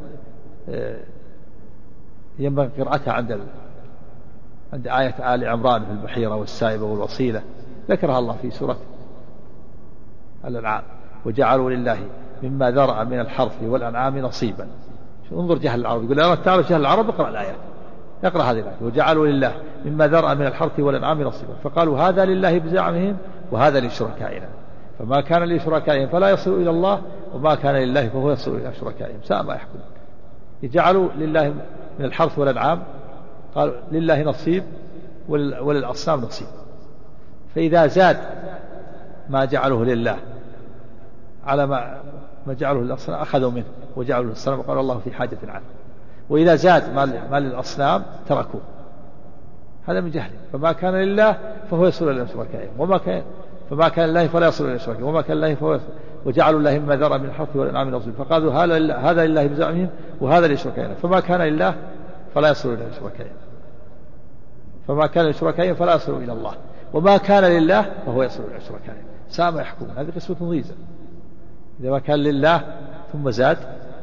ينبغي قراءتها عند آية آل عمران في البحيرة والسائبة والوصيلة. ذكرها الله في سورة الأنعام وجعلوا لله مما ذرأ من الحرث والأنعام نصيبا. انظر جهل العرب. يقول لا تعرف جهل العرب اقرأ الآيات. اقرأ هذه الآية وجعلوا لله مما ذرأ من الحرث والأنعام نصيبا. فقالوا هذا لله بزعمهم وهذا لشركائنا، فما كان لشركائهم فلا يصل إلى الله وما كان لله فهو يصل إلى شركائهم. ساء ما يحكم. يجعلوا لله من الحرث والأنعام، قالوا لله نصيب وللأصنام نصيب. فإذا زاد ما جعله لله على ما جعله للأصنام أخذوا منه وجعلوا للأصنام وقال الله في حاجة عنه. وإذا زاد ما للأصنام تركوه. هذا من جهله. فما كان لله فهو يصل إلى شركائهم فما كان لله فلا يصل إلى شركائهم وما كان لله فهو يصل. وجعلوا الله مما ذرأ من الحرث والأنعام نصيب. فقالوا هذا لله بزعمهم وهذا لشركائنا. فما كان لله فلا يصل إلى شركائهم. فما كان لشركائهم فلا يصل إلى الله وما كان لله فهو يصل إلى شركائهم. ساء ما يحكمون. هذه قسمة ضيزة. إذا ما كان لله ثم زاد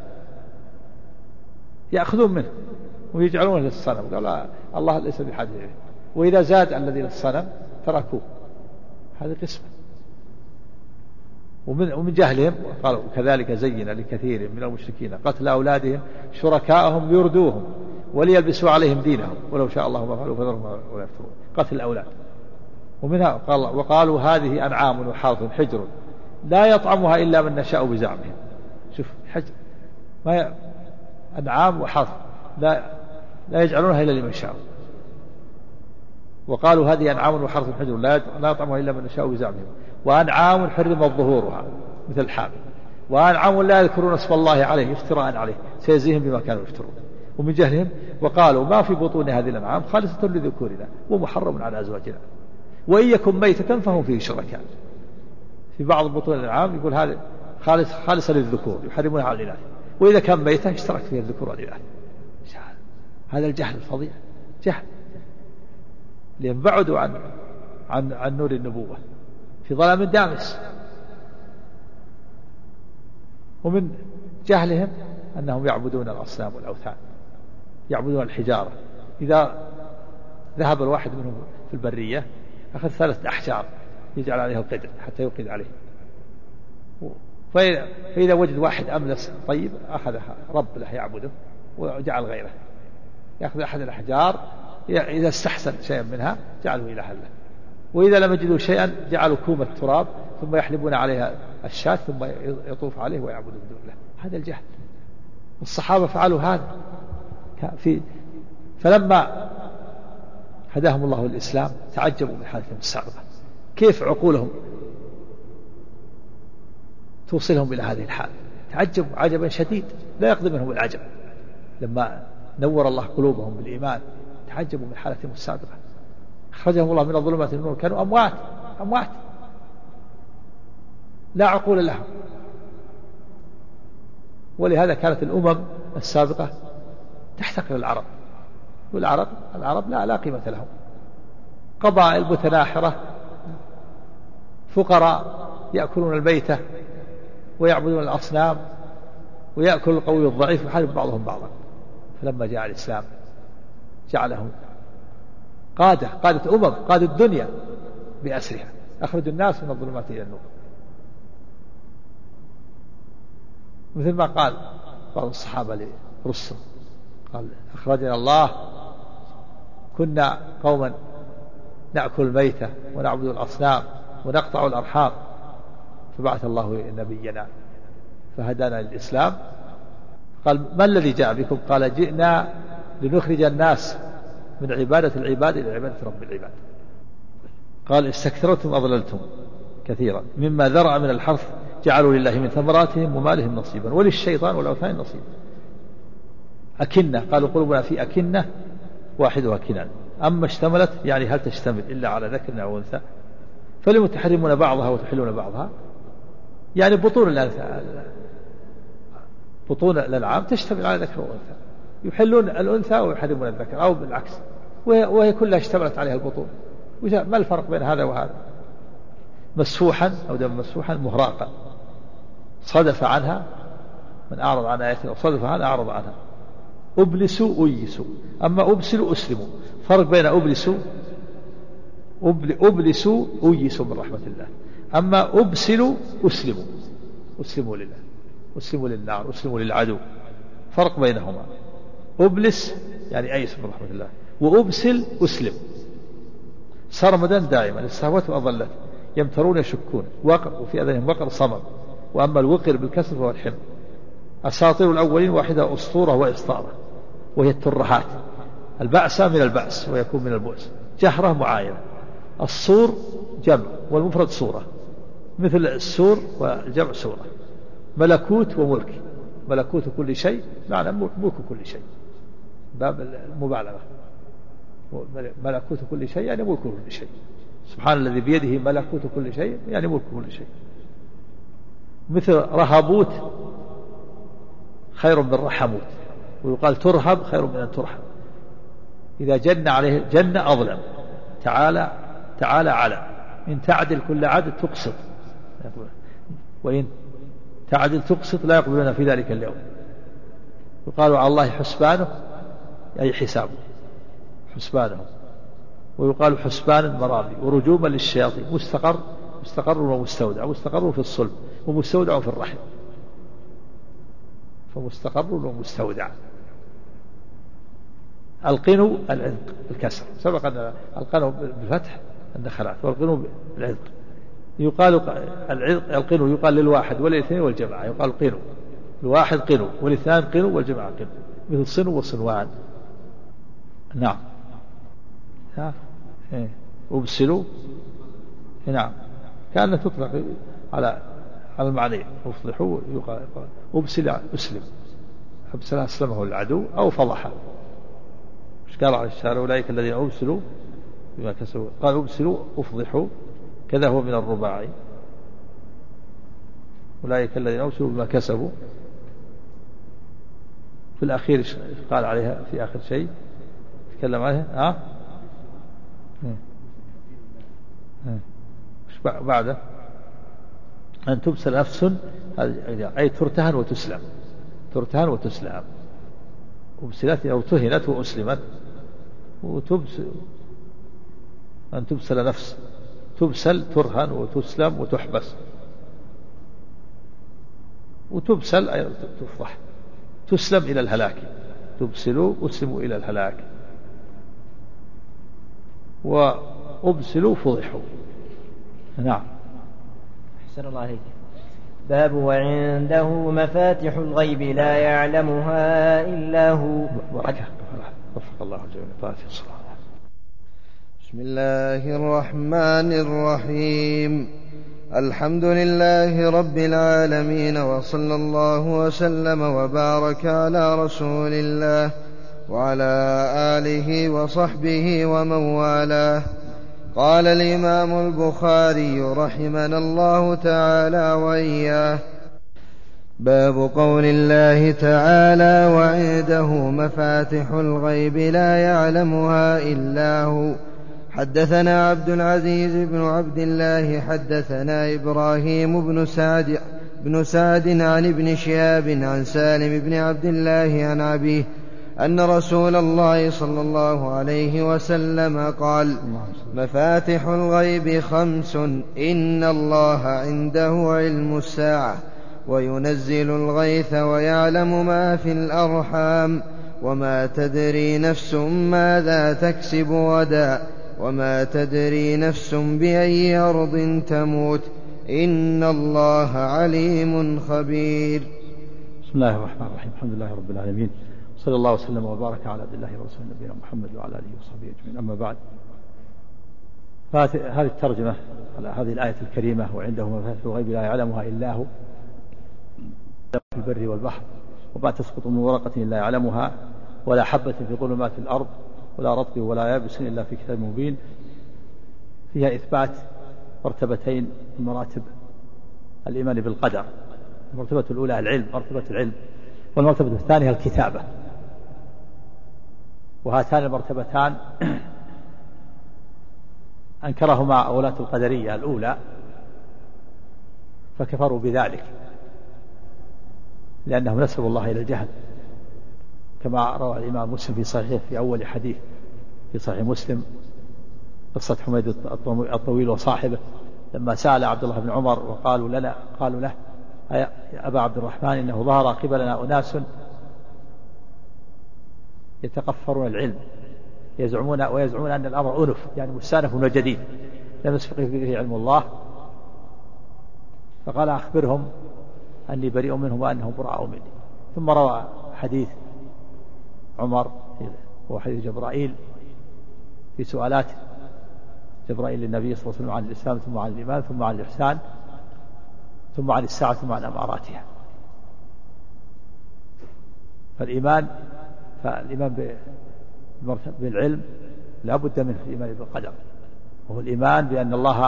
يأخذون منه ويجعلونه للصنم. قال الله ليس بحاجة إليه. وإذا زاد الذي للصنم تركوه. هذه قسمة. ومن جهلهم قالوا كذلك زين لكثير من المشركين قتل أولادهم شركاءهم يردوهم وليلبسوا عليهم دينهم ولو شاء الله ما فعلوا فذرهم ولا يفترون. قتل الأولاد. ومنها وقالوا هذه أنعام وحرث حجر لا يطعمها إلا من نشاء بزعمهم. شوف حج ما أنعام وحرث لا يجعلونها إلا لمن شاء. وقالوا هذه أنعام وحرث حجر لا يطعمها إلا من نشاء بزعمهم. وأنعام حرمت ظهورها مثل الحامل. وأنعام لا يذكرون اسم الله عليه افتراء عليه سيجزيهم بما كانوا يفترون ومن جهلهم. وقالوا ما في بطون هذه الأنعام خالصة لذكورنا ومحرم على أزواجنا وإن يكن ميتة فهم فيه شركاء. في بعض بطون الأنعام يقول هذا خالصة للذكور يحرمونها على الإناث، وإذا كان ميتة اشترك فيها الذكور والإناث. هذا الجهل الفظيع، جهل، لأن بعدوا عن نور النبوة في ظلام دامس. ومن جهلهم أنهم يعبدون الأصنام والأوثان، يعبدون الحجارة. إذا ذهب الواحد منهم في البرية أخذ 3 أحجار يجعل عليها القدر حتى يوقد عليه، فإذا وجد واحد أملس طيب أخذها رب له يعبده وجعل غيره، يأخذ أحد الأحجار إذا استحسن شيئا منها جعله إلها له، وإذا لم يجدوا شيئا جعلوا كوم التراب ثم يحلبون عليها الشاة ثم يطوف عليه ويعبدوا بدون الله. هذا الجهل. والصحابة فعلوا هذا فلما هداهم الله الإسلام تعجبوا من حالتهم السابقة، كيف عقولهم توصلهم إلى هذه الحال. تعجبوا عجبا شديد لا يقضي منهم العجب. لما نور الله قلوبهم بالإيمان تعجبوا من حالتهم السابقة. أخرجهم الله من الظلمات إلى النور، كانوا أموات لا عقول لهم. ولهذا كانت الأمم السابقة تحتقر العرب، والعرب لا قيمة لهم. قبائل متناحرة فقراء يأكلون الميتة ويعبدون الأصنام ويأكل القوي الضعيف ويحارب بعضهم بعضا. فلما جاء الإسلام جعلهم قادة قادة الدنيا بأسرها، أخرج الناس من الظلمات إلى النور. مثل ما قال بعض الصحابة لرسل، قال أخرجنا الله كنا قوما نأكل الميتة ونعبد الأصنام ونقطع الأرحام فبعث الله نبينا فهدانا للإسلام. قال ما الذي جاء بكم؟ قال جئنا لنخرج الناس من عبادة العباد إلى عبادة رب العباد. قال استكثرتم أضللتم كثيرا مما ذرأ من الحرث جعلوا لله من ثمراتهم ومالهم نصيبا وللشيطان والأوثان نصيبا. أكنة، قالوا قلوبنا في أكنة واحدها كنان، أما اشتملت يعني هل تشتمل إلا على ذكر أو أنثى؟ فلم تحرمون بعضها وتحلون بعضها؟ يعني بطون الأنعام تشتمل على ذكر وأنثى، يحلون الأنثى ويحرمون الذكر أو بالعكس، وهي كلها اشتملت عليها البطون. ما الفرق بين هذا وهذا؟ مسفوحا أو دم مسفوحا مهراقا صدف عنها من أعرض عن آياتنا وصدف عنها أعرض عنها. أبلسوا أيسوا، أما أبسلوا أسلموا. فرق بين أبلسوا أيسوا من رحمة الله، أما أبسلوا أسلموا لله، أسلموا للنار، أسلموا للعدو. فرق بينهما. أبلس يعني أيس من رحمة الله، وأبسل أسلم. سرمدا دائما السهوات وأضلت يمترون يشكون وقر، وفي أذنهم وقر صمم. وأما الوقر بالكسر فهو الحمل. أساطير الأولين واحدة أسطورة وإسطارة، وهي الترهات. البأسة من البأس ويكون من البؤس. جهرة معاينة. الصور جمع والمفرد صورة، مثل السور والجمع سورة. ملكوت وملك، ملكوت كل شيء معنى ملك كل شيء، باب المبالغة. ملكوت كل شيء يعني ملك كل شيء. سبحان الذي بيده ملكوت كل شيء يعني ملك كل شيء. مثل رهبوت خير من رحموت، ويقال ترهب خير من أن ترحم. إذا جن عليه جن أظلم. تعالى على إن تعدل كل عدل تقسط، وإن تعدل تقسط لا يقبلون في ذلك اليوم. يقال على الله حسبانه أي حسابه حسبانه، ويقال حسبان مرابي ورجوما للشياطين. مستقر ومستودع. مستقر في الصلب ومستودع في الرحم، فمستقر ومستودع. القنو العذق بالكسر، سبق أن القنو بالفتح النخلات والقنو بالعذق. يقال القنو يقال للواحد وللاثنين والجماعة، يقال قنو، الواحد قنو والاثنان قنو والجماعة قنو، مثل صنو وصنوان. نعم. أبسلوا. نعم. كأنها تطلق على المعنى. أفضحوا يقال أبسل أسلم، أبسل أسلمه العدو أو فضحه. مش قال على الشارع أولئك الذين أبسلوا بما كسبوا، قال أبسلوا أفضحوا، كذا هو من الرباعي. أولئك الذين أبسلوا بما كسبوا. في الأخير قال عليها في آخر شيء تكلم عليها بعده أن تبسل نفس، أي ترتهن وتسلم، ترتهن وتسلم. أبسلت أو تهنت وأسلمت. وتبسل أن تبسل نفس، تبسل ترهن وتسلم وتحبس. وتبسل أي تفضح، تسلم إلى الهلاك. تبسلوا أسلموا إلى الهلاك. وأبسلوا فضحوا. نعم. أحسن الله عليك. باب وعنده مفاتح الغيب لا يعلمها إلا هو. وفق الله جميعا. بسم الله الرحمن الرحيم. الحمد لله رب العالمين، وصلى الله وسلم وبارك على رسول الله وعلى آله وصحبه ومن والاه. قال الإمام البخاري رحمنا الله تعالى وإياه: باب قول الله تعالى: وعنده مفاتح الغيب لا يعلمها إلا هو. حدثنا عبد العزيز بن عبد الله حدثنا إبراهيم بن سعد عن ابن شهاب عن سالم بن عبد الله عن أبيه أن رسول الله صلى الله عليه وسلم قال: مفاتح الغيب 5: إن الله عنده علم الساعة، وينزل الغيث، ويعلم ما في الأرحام، وما تدري نفس ماذا تكسب غدا، وما تدري نفس بأي أرض تموت، إن الله عليم خبير. بسم الله الرحمن الرحيم. الحمد لله رب العالمين، صلى الله وسلم وبارك على عبد الله ورسوله نبينا محمد وعلى آله وصحبه أجمعين. أما بعد، هذه الترجمة على هذه الآية الكريمة: وعنده مفاتح الغيب لا يعلمها إلا هو، في البر والبحر، وما تسقط من ورقة إلا يعلمها، ولا حبة في ظلمات الأرض، ولا رطب ولا يابس إلا في كتاب مبين. فيها إثبات مرتبتين من مراتب الإيمان بالقدر. المرتبة الأولى العلم، مرتبة العلم، والمرتبة الثانية الكتابة. وهاتان المرتبتان أنكرهما ولاة القدرية الأولى فكفروا بذلك، لأنهم نسبوا الله إلى الجهل، كما روى الإمام مسلم في صحيحه في أول حديث في صحيح مسلم قصة حميد الطويل وصاحبه لما سأل عبد الله بن عمر قالوا له: يا أبا عبد الرحمن، إنه ظهر قبلنا أناس يتقفرون العلم، ويزعمون أن الأمر أنف، يعني مستأنف وجديد لم يسبق به علم الله. فقال: أخبرهم أني بريء منهم وأنهم براء مني. ثم روى حديث عمر هو حديث جبرائيل في سؤالات جبرائيل للنبي صلى الله عليه وسلم عن الإسلام، ثم عن الإيمان، ثم عن الإحسان، ثم عن الساعة، ثم عن أماراتها. فالإيمان بالعلم لا بد منه في الإيمان بالقدر، وهو الإيمان بأن الله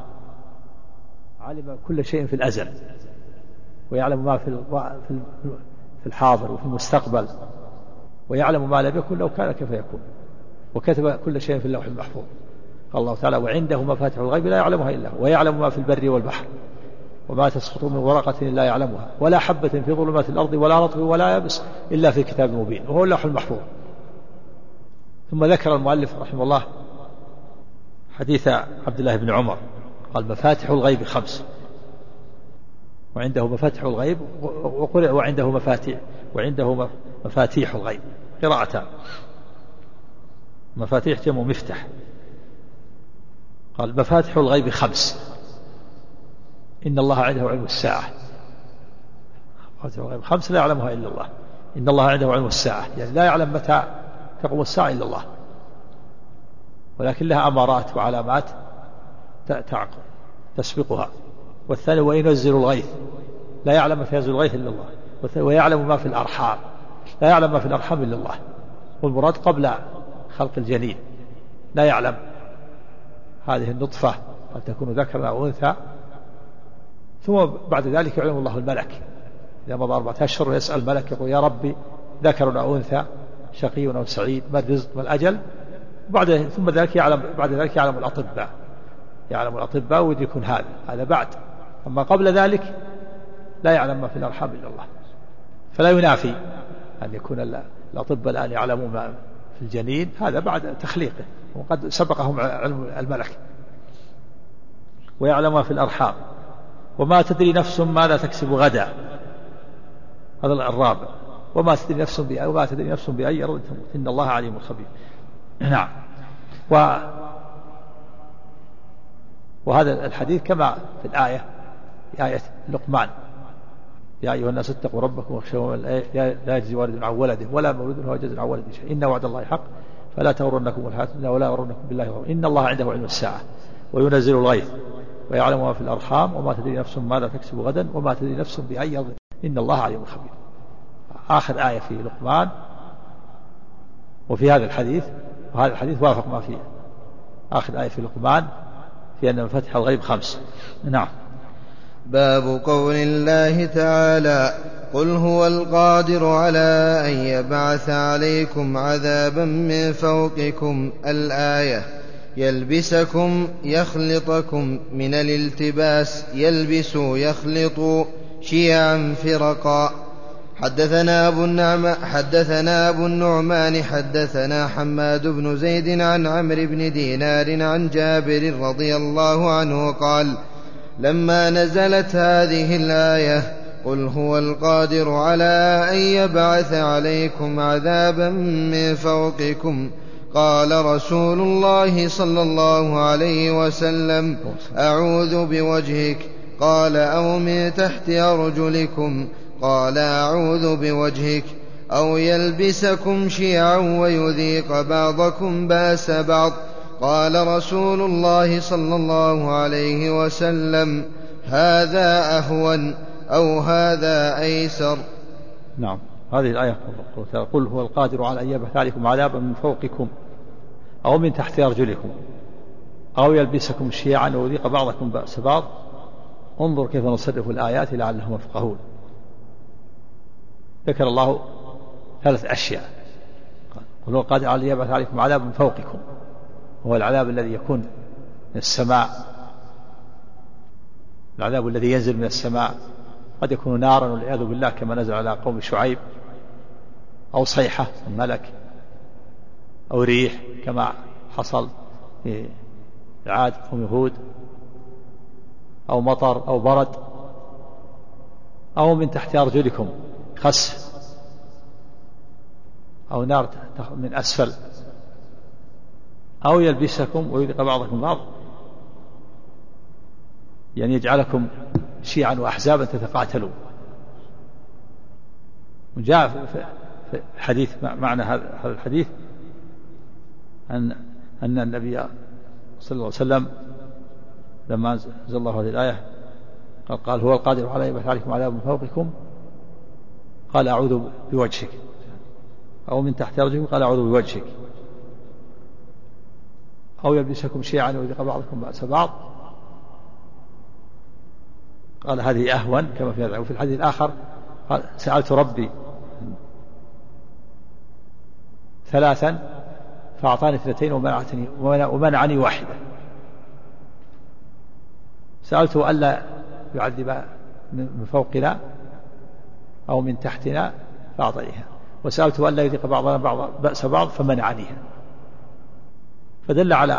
علم كل شيء في الأزل، ويعلم ما في الحاضر وفي المستقبل، ويعلم ما لم يكن لو كان كيف يكون، وكتب كل شيء في اللوح المحفوظ. قال الله تعالى: وعنده مفاتح الغيب لا يعلمها إلا هو، ويعلم ما في البر والبحر، وما تسقط من ورقة إلا يعلمها، ولا حبة في ظلمات الأرض، ولا رطب ولا يابس إلا في كتاب مبين، وهو اللوح المحفوظ. ثم ذكر المؤلف رحمه الله حديث عبد الله بن عمر، قال: مفاتح الغيب 5، وعنده مفاتح الغيب، وقرئ وعنده مفاتيح الغيب، قراءتان. مفاتيح جمع مفتح. قال: مفاتح الغيب 5، إن الله عنده علم الساعة، 5 لا يعلمها إلا الله. إن الله عنده علم الساعة، يعني لا يعلم متى تقوم الساعة إلا الله، ولكن لها أمارات وعلامات تسبقها. والثاني وينزل الغيث، لا يعلم متى ينزل الغيث إلا الله. ويعلم ما في الأرحام، لا يعلم ما في الأرحام إلا الله. والمراد قبل خلق الجنين، لا يعلم هذه النطفة هل تكون ذكرا أو أنثى، ثم بعد ذلك يعلم الله الملك. إذا مضى 4 أشهر يسأل الملك يقول يا ربي ذكر أو أنثى، شقي أو سعيد، ما الرزق ما الأجل. ثم بعد ذلك يعلم الأطباء، ويدركون هذا بعد. أما قبل ذلك لا يعلم ما في الأرحام إلا الله. فلا ينافي أن يكون الأطباء الآن يعلمون ما في الجنين، هذا بعد تخليقه، وقد سبقهم علم الملك. ويعلم ما في الأرحام، وما تدري نفس ماذا تكسب غدا، هذا الرابع. وما تدري نفس بأي أرض تموت، إن الله عليم خبير. نعم. وهذا الحديث كما في الآية، في آية لقمان يا أيها الناس اتقوا ربكم واخشوا لا يجزي والد عن ولده ولا مولود هو جزء عن ولده شيء، إن وعد الله حق فلا تغرنكم الحياة الدنيا ولا يغرنكم بالله الغرور، إن الله عنده علم الساعة وينزل الغيث ويعلم ما في الأرحام وما تدري نفس ماذا تكسب غدا وما تدري نفس بأي أرض، إن الله عليم خبير. آخر آية في لقمان. وفي هذا الحديث، وهذا الحديث وافق ما فيه آخر آية في لقمان في أن مفاتيح الغيب 5. نعم. باب قول الله تعالى قل هو القادر على أن يبعث عليكم عذابا من فوقكم، الآية. يلبسكم يخلطكم من الالتباس، يلبس يخلط شيعا فرقا. حدثنا أبو النعمان حدثنا حماد بن زيد عن عمرو بن دينار عن جابر رضي الله عنه قال لما نزلت هذه الآية قل هو القادر على أن يبعث عليكم عذابا من فوقكم، قال رسول الله صلى الله عليه وسلم أعوذ بوجهك، قال أو من تحت أرجلكم، قال أعوذ بوجهك، أو يلبسكم شيعا ويذيق بعضكم بأس بعض، قال رسول الله صلى الله عليه وسلم هذا أهون أو هذا أيسر. نعم. هذه الآية قل هو القادر على أن يبعث عليكم عذابا من فوقكم أو من تحت أرجلكم أو يلبسكم شيعا ويذيق بعضكم بأس بعض. انظر كيف نصرف الآيات لعلهم يفقهون. ذكر الله 3 أشياء. قل هو القادر على أن يبعث عليكم عذابا من فوقكم، هو العذاب الذي يكون من السماء، العذاب الذي ينزل من السماء، قد يكون نارا والعياذ بالله كما نزل على قوم شعيب، أو صيحة الملك، أو ريح كما حصل في عاد قوم هود، أو مطر أو برد، أو من تحت أرجلكم خسف، أو نار من أسفل، أو يلبسكم ويذيق بعضكم بعض، يعني يجعلكم شيعا وأحزابا تتقاتلون. وجاء في الحديث معنى هذا الحديث أن النبي صلى الله عليه وسلم لما أنزل الله هذه الآية قال هو القادر على أن يبعث عليكم عذابا من فوقكم، قال أعوذ بوجهك، أو من تحت أرجلكم قال أعوذ بوجهك، أو يلبسكم شيعا ويذيق بعضكم بأس بعض، قال هذه أهون كما في هذا. وفي الحديث الآخر قال سألت ربي 3 فأعطاني 2 ومنعني 1. سألته ألا يعذب من فوقنا أو من تحتنا فأعطيها، وسألته ألا يذيق بعضنا بعض بأس بعض فمنعنيها. فدل على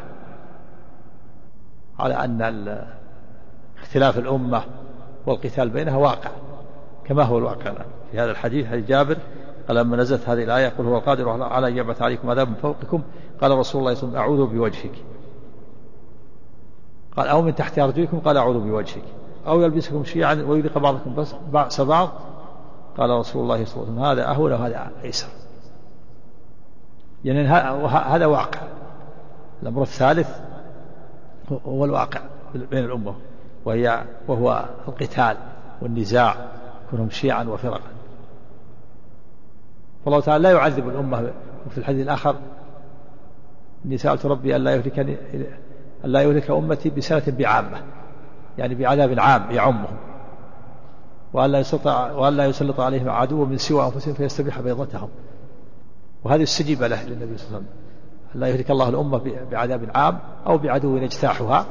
أن اختلاف الأمة والقتال بينها واقع كما هو الواقع الآن. في هذا الحديث حديث جابر قال لما نزلت هذه الآية قل هو القادر على أن يبعث عليكم عذابا من فوقكم، قال رسول الله صلى الله عليه وسلم أعوذ بوجهك، قال أو من تحت أرجلكم، قال أعوذ بوجهك، أو يلبسكم شيعا ويذيق بعضكم بأس بعض. قال رسول الله صلى الله عليه وسلم هذا أهون وهذا أيسر. يعني هذا واقع. الأمر الثالث هو الواقع بين الأمة وهو القتال والنزاع كونهم شيعا وفرقا. فالله تعالى لا يعذب الأمة. وفي الحديث الآخر إني سألت ربي ألا يهلك أمتي بسنة بعامة، يعني بعذاب عام يعمهم، وألا يسلط عليهم عدو من سوى أنفسهم فيستبيح بيضتهم. وهذه استجيب له للنبي صلى الله عليه وسلم، ألا يهلك الله الأمة بعذاب عام أو بعدو يجتاحها.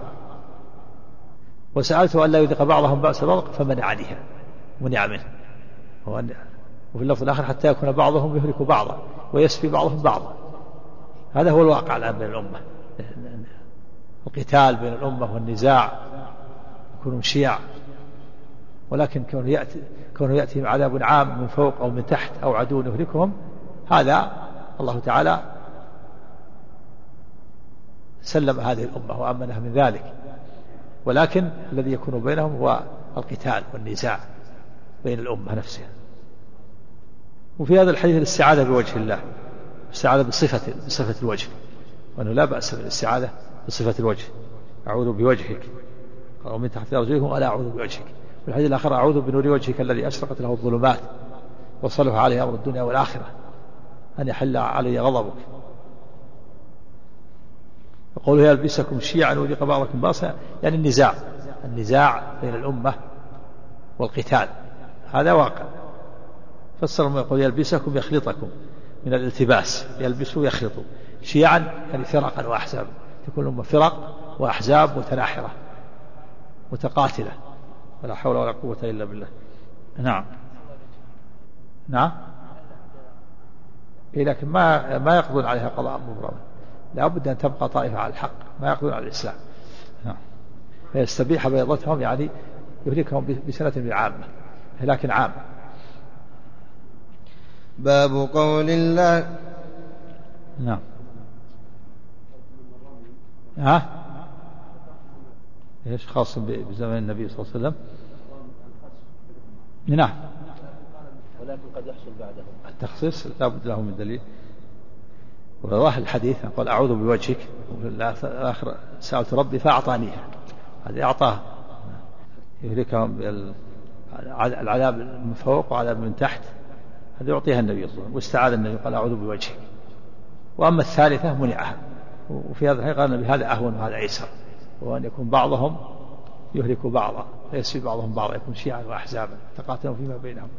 وسألته ألا يذيق بعضهم بأس بعض فمنعنيها منع منه. وفي اللفظ الآخر حتى يكون بعضهم يهلك بعضا ويسفي بعضهم بعضا. هذا هو الواقع الآن بين الأمة، القتال بين الأمة والنزاع يكونوا شيع. ولكن كونه يأتي عذاب عام من فوق أو من تحت أو عدو يهلكهم، هذا الله تعالى سلم هذه الأمة وأمنها من ذلك. ولكن الذي يكون بينهم هو القتال والنزاع بين الأمة نفسها. وفي هذا الحديث الاستعاذة بوجه الله، الاستعاذة بصفة الوجه، وأنه لا بأس بالاستعاذة بصفة الوجه. أعوذ بوجهك، قالوا من تحت أرجلهم ألا أعوذ بوجهك. في الحديث الآخر أعوذ بنور وجهك الذي أشرقت له الظلمات وصلح عليه أمر الدنيا والآخرة أن يحل علي غضبك. يقول يلبسكم شيعا ويذيق بعضكم بأسا، يعني النزاع بين الأمة والقتال، هذا واقع. فسر ما يقول يلبسكم يخلطكم من الالتباس، يلبسوا يخلطوا. شيعا يعني فرقا وأحزاب، تكون الأمة فرق وأحزاب متناحرة متقاتلة، ولا حول ولا قوة إلا بالله. نعم لكن ما يقضون عليها قضاء مبرما، لا بد أن تبقى طائفة على الحق، ما يقضون على الإسلام. فيستبيح بيضتهم، يعني يهلكهم بسنة بعامة، لكن عام. باب قول الله. نعم. ايش خاص بزمن النبي صلى الله عليه وسلم؟ نعم. ولكن قد يحصل بعده التخصيص لا بد له من دليل. وظاهر الحديث قال أعوذ بوجهك، وفي الآخر سألت ربي فأعطانيها، هذه أعطاها. يهلكهم العذاب من فوق وعذاب من تحت، هذا يعطيها النبي صلى الله عليه وسلم. واستعاذ النبي قال أعوذ بوجهك. وأما الثالثة منعها. وفي هذا الحديث قال النبي هذا أهون وهذا أيسر، وأن يكون بعضهم يهلك بعضا ويسفي بعضهم بعضا، يكون شيعا وأحزابا تقاتلوا فيما بينهم.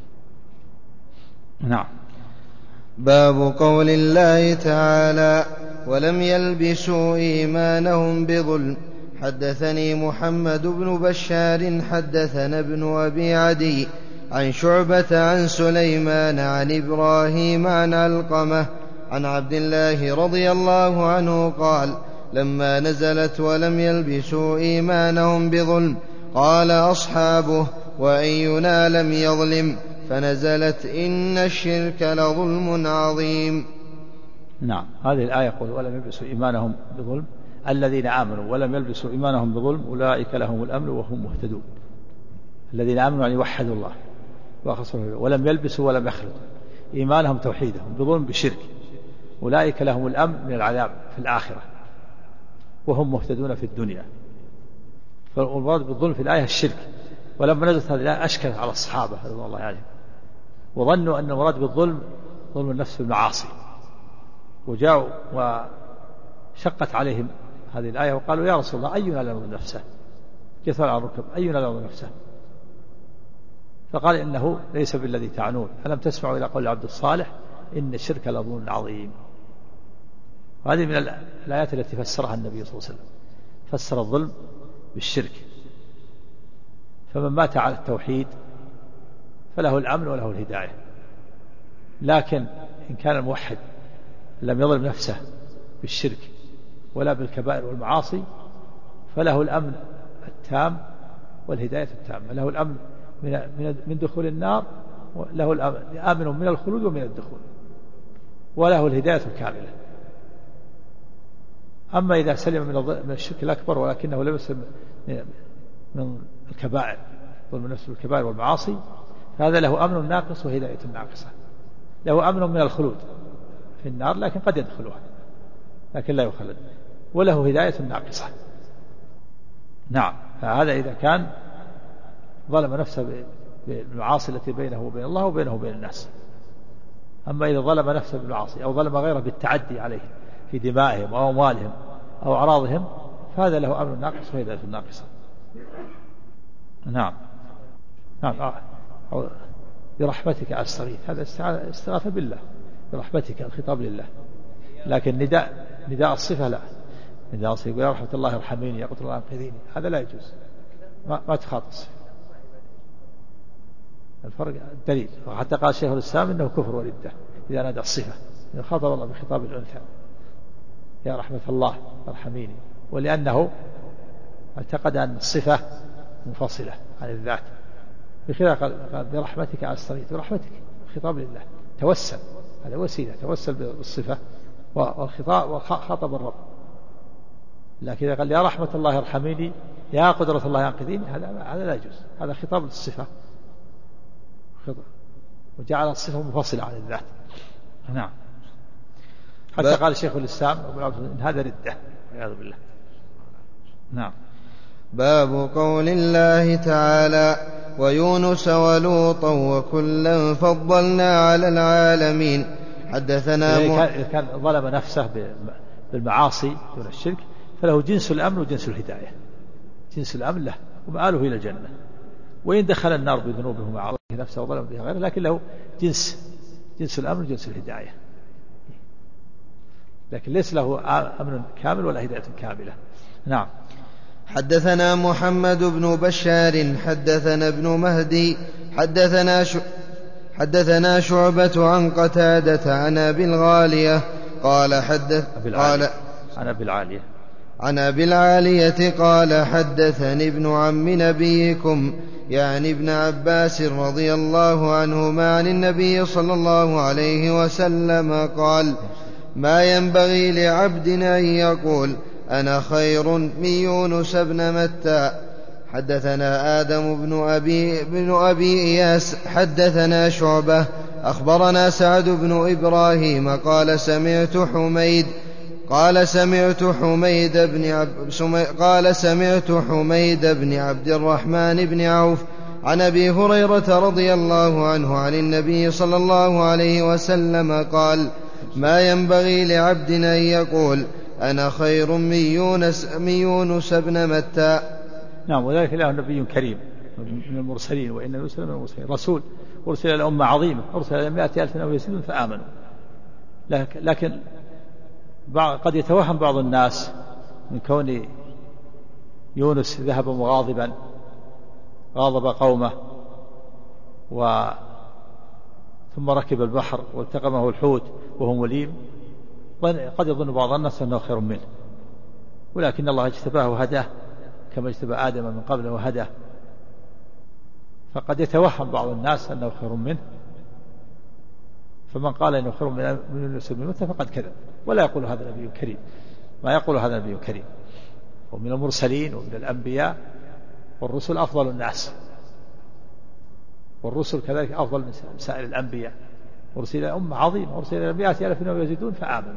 نعم. باب قول الله تعالى ولم يلبسوا إيمانهم بظلم. حدثني محمد بن بشار حدثنا ابن أبي عدي عن شعبة عن سليمان عن إبراهيم عن علقمة عن عبد الله رضي الله عنه قال لما نزلت ولم يلبسوا إيمانهم بظلم قال أصحابه وأينا لم يظلم، فنزلت إن الشرك لظلم عظيم. نعم. هذه الآية يقول ولم يلبسوا إيمانهم بظلم، الذين آمنوا ولم يلبسوا إيمانهم بظلم أولئك لهم الأمن وهم مهتدون. الذين آمنوا يعني وحدوا الله ولم يلبسوا ولم يخلطوا إيمانهم توحيدهم بظلم بشرك، أولئك لهم الأمن من العذاب في الآخرة وهم مهتدون في الدنيا. فالمراد بالظلم في الآية الشرك. ولما نزلت هذه الآية أشكلت على الصحابة رضي الله عنهم، وظنوا أن المراد بالظلم ظلم النفس بالمعاصي، وجاءوا وشقت عليهم هذه الآية وقالوا يا رسول الله أينا لا يظلم نفسه، جثوا على الركب أينا لا يظلم نفسه. فقال إنه ليس بالذي تعنون، ألم تسمعوا إلى قول عبد الصالح إن الشرك لظلم عظيم. وهذه من الآيات التي فسرها النبي صلى الله عليه وسلم، فسر الظلم بالشرك. فمن مات على التوحيد فله الأمن وله الهداية، لكن إن كان الموحد لم يظلم نفسه بالشرك ولا بالكبائر والمعاصي فله الأمن التام والهداية التامة، له الأمن من دخول النار، له الأمن آمن من الخلود ومن الدخول، وله الهداية الكاملة. أما إذا سلم من الشرك الأكبر ولكنه لم يسلم من الكبائر، ظلم النفس بالكبائر والمعاصي، فهذا له أمن ناقص وهداية ناقصة. له أمن من الخلود في النار لكن قد يدخلها لكن لا يخلد، وله هداية ناقصة. نعم، فهذا إذا كان ظلم نفسه بالمعاصي التي بينه وبين الله وبينه وبين الناس. أما إذا ظلم نفسه بالمعاصي أو ظلم غيره بالتعدي عليه في دمائهم أو أموالهم أو أعراضهم فهذا له أمن ناقص وهداية ناقصة. نعم نعم. برحمتك أستغيث، هذا استغاثة بالله، برحمتك الخطاب لله. لكن نداء الصفة لا، نداء الصفة يا رحمة الله ارحميني، يا قدر الله انقذيني، هذا لا يجوز، ما تخاطب الصفة. الفرق الدليل، وحتى قال شيخ الإسلام إنه كفر وردة إذا نادى الصفة، خاطب الله بخطاب الأنثى يا رحمة الله ارحميني، ولأنه اعتقد أن الصفة منفصلة عن الذات. بخلاف قال برحمتك أستغيث، برحمتك خطاب لله، توسل، هذا وسيلة توسل بالصفة والخطاب وخاطب الرب. لكن إذا قال يا رحمة الله ارحميني، يا قدرة الله انقذيني، هذا لا يجوز، هذا خطاب للصفة وجعل الصفة منفصلة عن الذات. نعم. حتى قال شيخ الإسلام إن هذا ردة والعياذ بالله. نعم. باب قول الله تعالى ويونس ولوطا وكلا فضلنا على العالمين. حدثنا إذا كان ظلم نفسه بالمعاصي دون الشرك فله جنس الأمن وجنس الهداية. جنس الأمن له ومآله إلى الجنة، وإن دخل النار بذنوبه مع نفسه وظلم بها غيره لكن له جنس الأمن وجنس الهداية، لكن ليس له أمن كامل ولا هداية كاملة. نعم. حدثنا محمد بن بشار حدثنا ابن مهدي حدثنا شعبة عن قتادة عن أبي العالية قال حدثني ابن عم نبيكم يعني ابن عباس رضي الله عنهما عن النبي صلى الله عليه وسلم قال ما ينبغي لعبد أن يقول أنا خير من يونس بن متى. حدثنا آدم بن أبي إياس حدثنا شعبة أخبرنا سعد بن إبراهيم قال سمعت حميد بن عبد الرحمن بن عوف عن أبي هريرة رضي الله عنه عن النبي صلى الله عليه وسلم قال ما ينبغي لعبد أن يقول أنا خير من يونس بن متى. نعم. وذلك له نبي كريم من المرسلين، وإن يونس من المرسلين رسول أرسل إلى أمة عظيمة، أرسل إلى 100,000 أو يزيدون فآمنوا. لكن قد يتوهم بعض الناس من كون يونس ذهب مغاضبا غاضب قومه ثم ركب البحر والتقمه الحوت وهو مليم، قد يظن بعض الناس أنه خير منه، ولكن الله اجتباه وهداه كما اجتبى آدم من قبل وهداه. فقد يتوهم بعض الناس أنه خير منه، فمن قال إنه خير من يونس بن متى فقد كذب، ولا يقول هذا نبي كريم، ما يقول هذا نبي كريم. ومن المرسلين ومن الأنبياء، والرسل أفضل الناس، والرسل كذلك أفضل من سائر الأنبياء. أرسل إلى أمة عظيمة، أرسل إلى 100,000 أو يزيدون فآمنوا.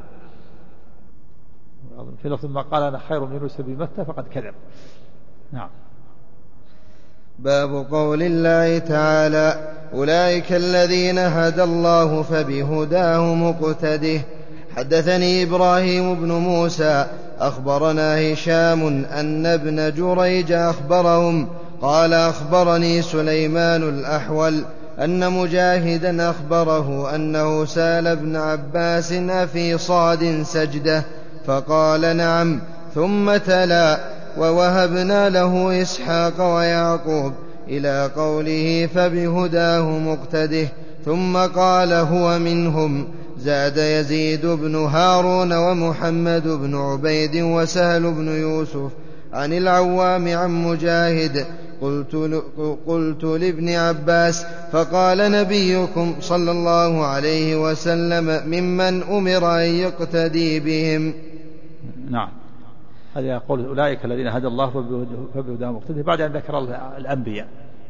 في لفظ ما قال أنا خير من يونس بن متى فقد كذب. نعم. باب قول الله تعالى أولئك الذين هدى الله فبهداه مقتده. حدثني إبراهيم بن موسى أخبرنا هشام أن ابن جريج أخبرهم قال أخبرني سليمان الأحول أن مجاهدا أخبره أنه سأل ابن عباس أفي صاد سجدة فقال نعم، ثم تلا ووهبنا له إسحاق ويعقوب إلى قوله فبهداه مقتده، ثم قال هو منهم. زاد يزيد بن هارون ومحمد بن عبيد وسهل بن يوسف عن العوام عن مجاهد قلت لابن عباس فقال نبيكم صلى الله عليه وسلم ممن أمر أن يقتدي بهم. نعم. هذا يقول أولئك الذين هدى الله فبهداهم مقتدي، بعد أن ذكر الأنبياء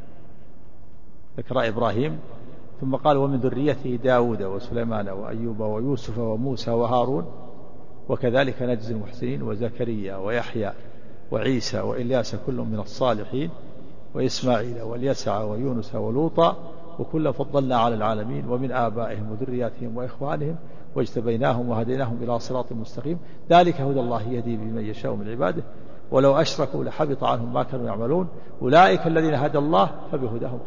ذكر إبراهيم، ثم قال ومن ذريته داود وسليمان وأيوب ويوسف وموسى وهارون وكذلك نجزي المحسنين وزكريا ويحيى وعيسى وإلياس كل من الصالحين وإسماعيل واليسع ويونس ولوطا وكلا فضلنا على العالمين ومن آبائهم وذرياتهم وإخوانهم واجتبيناهم وهديناهم إلى صراط مستقيم ذلك هدى الله يهدي بمن يشاء من عباده ولو أشركوا لحبط عنهم ما كانوا يعملون أولئك الذين هدى الله فبهداه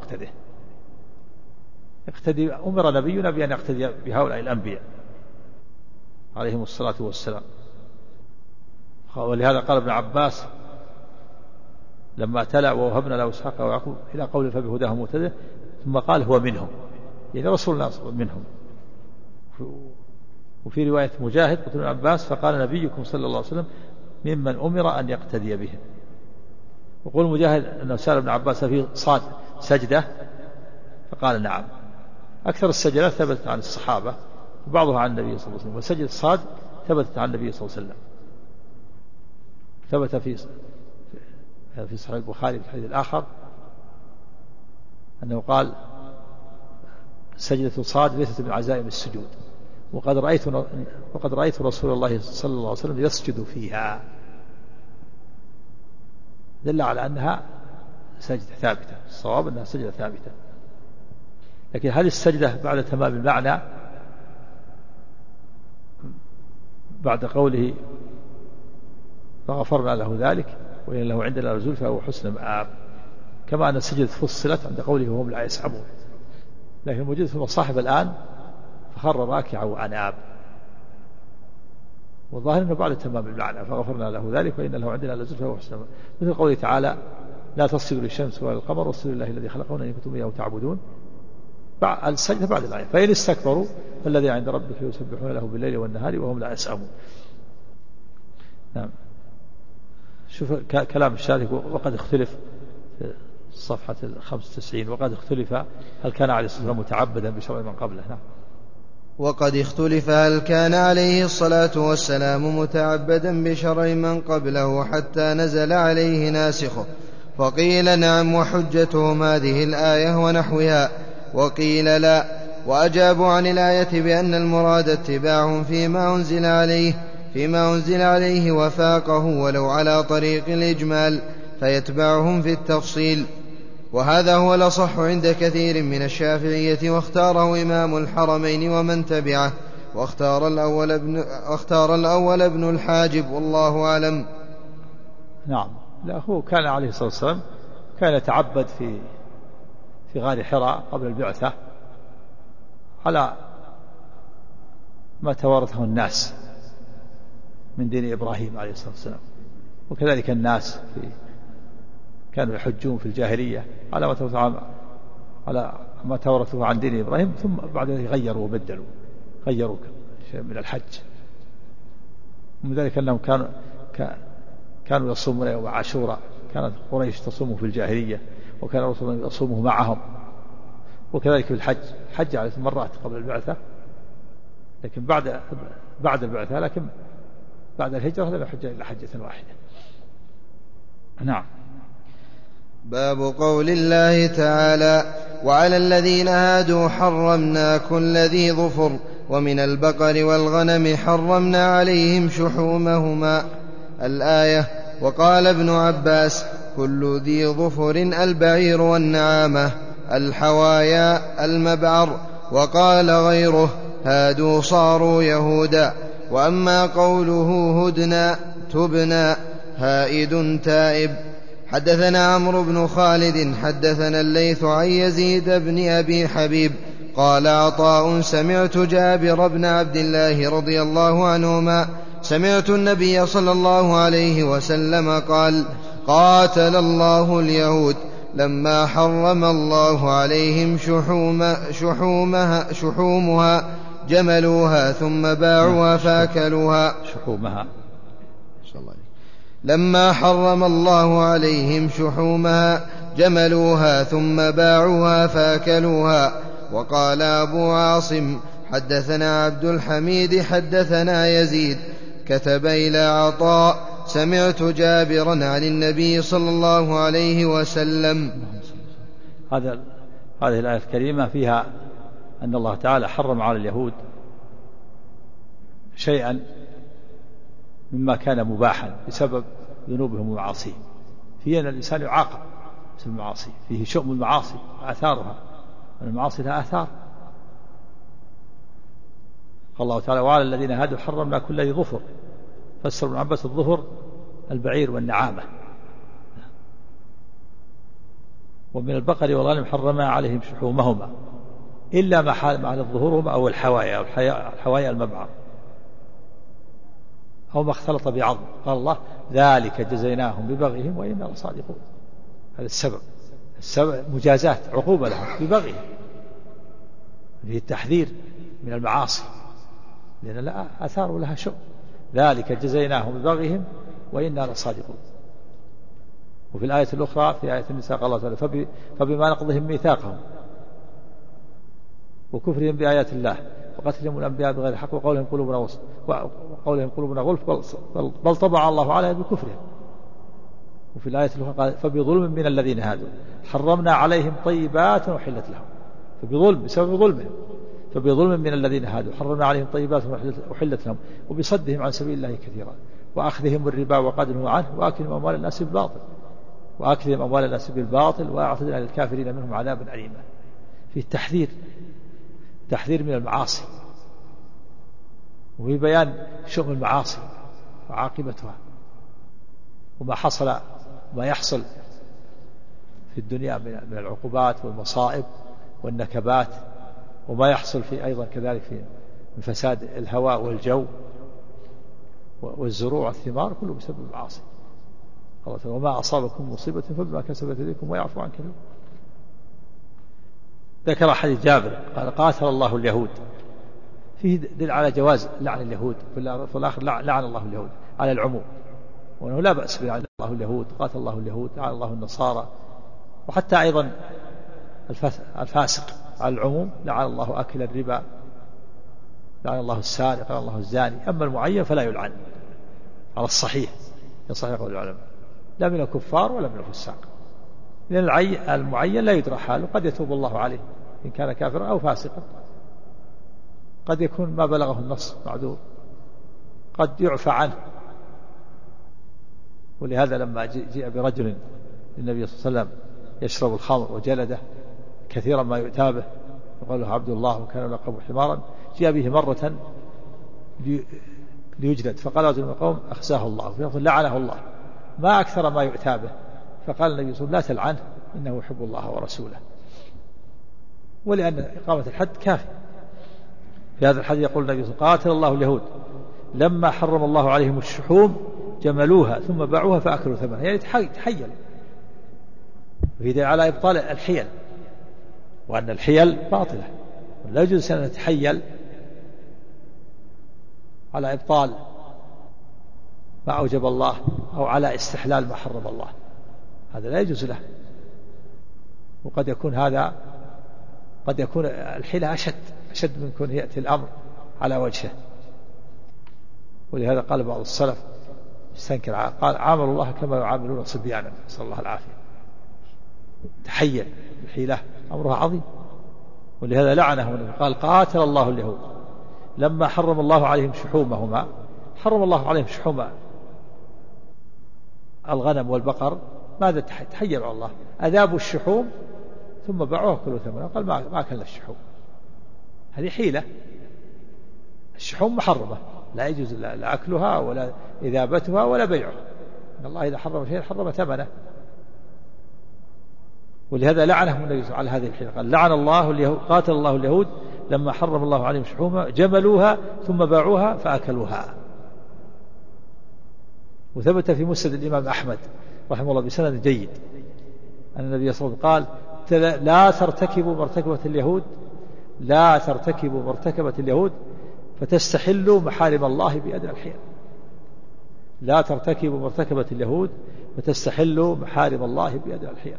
اقتدي. أمر نبينا بأن يقتدي بهؤلاء الأنبياء عليهم الصلاة والسلام. ولهذا قال ابن عباس لما تلا ووهبنا له إسحاق ويعقوب إلى قول فبهداه مهتدي ثم قال هو منهم، يعني رسول الله منهم. وفي رواية مجاهد قلت ابن عباس فقال نبيكم صلى الله عليه وسلم ممن أمر أن يقتدي بهم. وقول مجاهد أنه سأل ابن عباس في صاد سجدة فقال نعم. أكثر السجدات ثبتت عن الصحابة وبعضها عن النبي صلى الله عليه وسلم، وسجد الصاد ثبتت عن النبي صلى الله عليه وسلم. ثبت في صحيح البخاري في الحديث الآخر أنه قال سجدة الصاد ليست من عزائم السجود وقد رأيت رسول الله صلى الله عليه وسلم يسجد فيها، دل على أنها سجدة ثابتة. الصواب أنها سجدة ثابتة، لكن هل السجدة بعد تمام المعنى بعد قوله فغفرنا له ذلك وإن له عندنا لزلفى وحسن مآب، كما أن السجدة فصلت عند قوله وهم لا يسحبون، لكن موجود في المصاحف الآن فخر راكعا وأناب، والظاهر أنه بعد تمام المعنى فغفرنا له ذلك وإن له عندنا لزلفى وحسن مآب، مثل قوله تعالى لا تصجدوا للشمس ولا للقمر واسجدوا لله الذي خلقهن إن كنتم إياه تعبدون. السجدة بعد الآية فإن استكبروا فالذي عند ربك يسبحون له بالليل والنهار وهم لا يسأمون. نعم. شوف كلام الشارح وقد اختلف في صفحة 95 وقد اختلف هل كان عليه الصلاة والسلام متعبدا بشرع من قبله. نعم. وقد اختلف هل كان عليه الصلاة والسلام متعبدا بشرع من قبله حتى نزل عليه ناسخه، فقيل نعم وحجتهم هذه الآية ونحوها، وقيل لا، وأجابوا عن الآية بأن المراد اتباع فيما أنزل عليه وفاقه ولو على طريق الإجمال فيتبعهم في التفصيل، وهذا هو الأصح عند كثير من الشافعية، واختاره إمام الحرمين ومن تبعه، واختار الأول ابن الحاجب والله أعلم. نعم. لا، هو كان عليه الصلاة والسلام كان يتعبد في غار حراء قبل البعثة على ما توارثه الناس من دين إبراهيم عليه الصلاة والسلام، وكذلك الناس كانوا يحجون في الجاهلية على ما تورثوه عن دين إبراهيم، ثم بعد ذلك غيروا وبدلوا غيروا شيء من الحج. ومن ذلك أنهم كانوا يصومون يوم عاشوراء، كانت قريش تصومه في الجاهلية وكان الرسول الله يصومه معهم، وكذلك في الحج حج على مرات قبل البعثة، لكن بعد البعثة، لكن بعد الهجرة لم يحج إلا حجة واحدة. نعم. باب قول الله تعالى وعلى الذين هادوا حرمنا كل ذي ظفر ومن البقر والغنم حرمنا عليهم شحومهما الآية. وقال ابن عباس كل ذي ظفر البعير والنعامة، الحوايا المبعر. وقال غيره هادوا صاروا يهودا. وأما قوله هدنا تبنا هائد تائب. حدثنا عمرو بن خالد حدثنا الليث عن يزيد بن أبي حبيب قال عطاء سمعت جابر بن عبد الله رضي الله عنهما سمعت النبي صلى الله عليه وسلم قال قاتل الله اليهود لما حرم الله عليهم شحومها جملوها ثم باعوها فاكلوها. لما حرم الله عليهم شحومها جملوها ثم باعوها فاكلوها. وقال أبو عاصم حدثنا عبد الحميد حدثنا يزيد كتب إلى عطاء سمعت جابرا عن النبي صلى الله عليه وسلم. هذه الآية الكريمة فيها أن الله تعالى حرم على اليهود شيئا مما كان مباحا بسبب ذنوبهم ومعاصيهم، فيه أن الإنسان يعاقب بسبب المعاصي، فيه شؤم المعاصي وآثارها، المعاصي لها آثار. قال الله تعالى وعلى الذين هادوا حرمنا كل ذي ظفر، فسر ابن عباس الظفر البعير والنعامة. ومن البقر والغنم حرمنا عليهم شحومهما إلا ما حال على ظهورهما أو الحوايا المبعر أو ما اختلط بعظم. قال الله ذلك جزيناهم ببغيهم وإنا لصادقون. هذا السبب مجازات عقوبة لهم ببغيهم، فيه التحذير من المعاصي لأن لا آثار لها شؤم. ذلك جزيناهم ببغيهم وإنا لصادقون. وفي الآية الأخرى في آية النساء قال الله تعالى فبما نقضهم ميثاقهم وكفرهم بآيات الله وقتلهم الأنبياء بغير حق وقولهم قلوبنا غلف بل طبع الله عليها بكفرهم. وفي الآية الأخرى قال فبظلم من الذين هادوا حرمنا عليهم طيبات وحلت لهم. فبظلم بسبب ظلمهم، فبظلم من الذين هادوا حرمنا عليهم طيبات وحلت لهم وبصدهم عن سبيل الله كثيرا وأخذهم الربا وقد نهوا عنه وأكلهم أموال الناس بالباطل وأعتدنا للكافرين منهم عذابا أليما. في تحذير من المعاصي، وفي بيان شؤم المعاصي وعاقبتها وما يحصل في الدنيا من العقوبات والمصائب والنكبات، وما يحصل في أيضا كذلك من فساد الهواء والجو والزروع والثمار كله بسبب المعاصي. وما أصابكم مصيبة فبما كسبت يديكم ويعفو عن كثير. ذكر حديث جابر قال قاتل الله اليهود، فيه دل على جواز لعن اليهود، في الآخر لعن الله اليهود على العموم، وأنه لا بأس بلعن الله اليهود، قاتل الله اليهود، لعن الله النصارى، وحتى أيضا الفاسق على العموم، لعن الله أكل الربا، لعن الله السارق، لعن الله الزاني. أما المعين فلا يلعن على الصحيح، يصحيح قول العلماء، لا من الكفار ولا من الفساق، لأن المعين لا يدرى حاله، قد يتوب الله عليه إن كان كافرا أو فاسقا، قد يكون ما بلغه النص معذور، قد يعفى عنه. ولهذا لما جاء برجل للنبي صلى الله عليه وسلم يشرب الخمر وجلده كثيرا ما يؤتى به، يقول له عبد الله وكان لقبه حمارا، جاء به مرة ليجلد، فقال رجل من القوم أخزاه الله، فيقول لعنه الله، ما أكثر ما يؤتى به. فقال النبي صلى الله عليه وسلم لا تلعنه إنه يحب الله ورسوله، ولأن إقامة الحد كافي. في هذا الحديث يقول النبي صلى الله عليه وسلم قاتل الله اليهود لما حرم الله عليهم الشحوم جملوها ثم باعوها فأكلوا ثمنها، يعني تحيل. وفي دليل على إبطال الحيل، وأن الحيل باطلة، لا يجوز أن نتحيل على إبطال ما أوجب الله أو على استحلال ما حرم الله، هذا لا يجوز له. وقد يكون الحيلة أشد من كون يأتي الأمر على وجهه. ولهذا قال بعض السلف استنكر، قال عامل الله كما يعاملون صبيانا، نسأل الله العافية. تحيل الحيلة أمرها عظيم، ولهذا لعنهم، قال قاتل الله اليهود لما حرم الله عليهم شحومهما، حرم الله عليهم شحوم الغنم والبقر، ماذا تحيل على الله؟ أذابوا الشحوم ثم باعوها كلوا ثمنها، قال ما أكلنا الشحوم. هذه حيلة. الشحوم محرمة، لا يجوز لا أكلها ولا إذابتها ولا بيعها، إن الله إذا حرم شيئا حرم ثمنه. ولهذا لعنهم النبي على هذه الحيلة، قال لعن الله اليهود، قاتل الله اليهود لما حرم الله عليهم شحومها جملوها ثم باعوها فأكلوها. وثبت في مسند الإمام أحمد رحمه الله بسند جيد أن النبي صلى الله عليه وسلم قال لا ترتكبوا مرتكبة اليهود فتستحلوا محارم الله بأدنى الحيل. لا ترتكبوا مرتكبة اليهود فتستحلوا محارم الله بأدنى الحيل.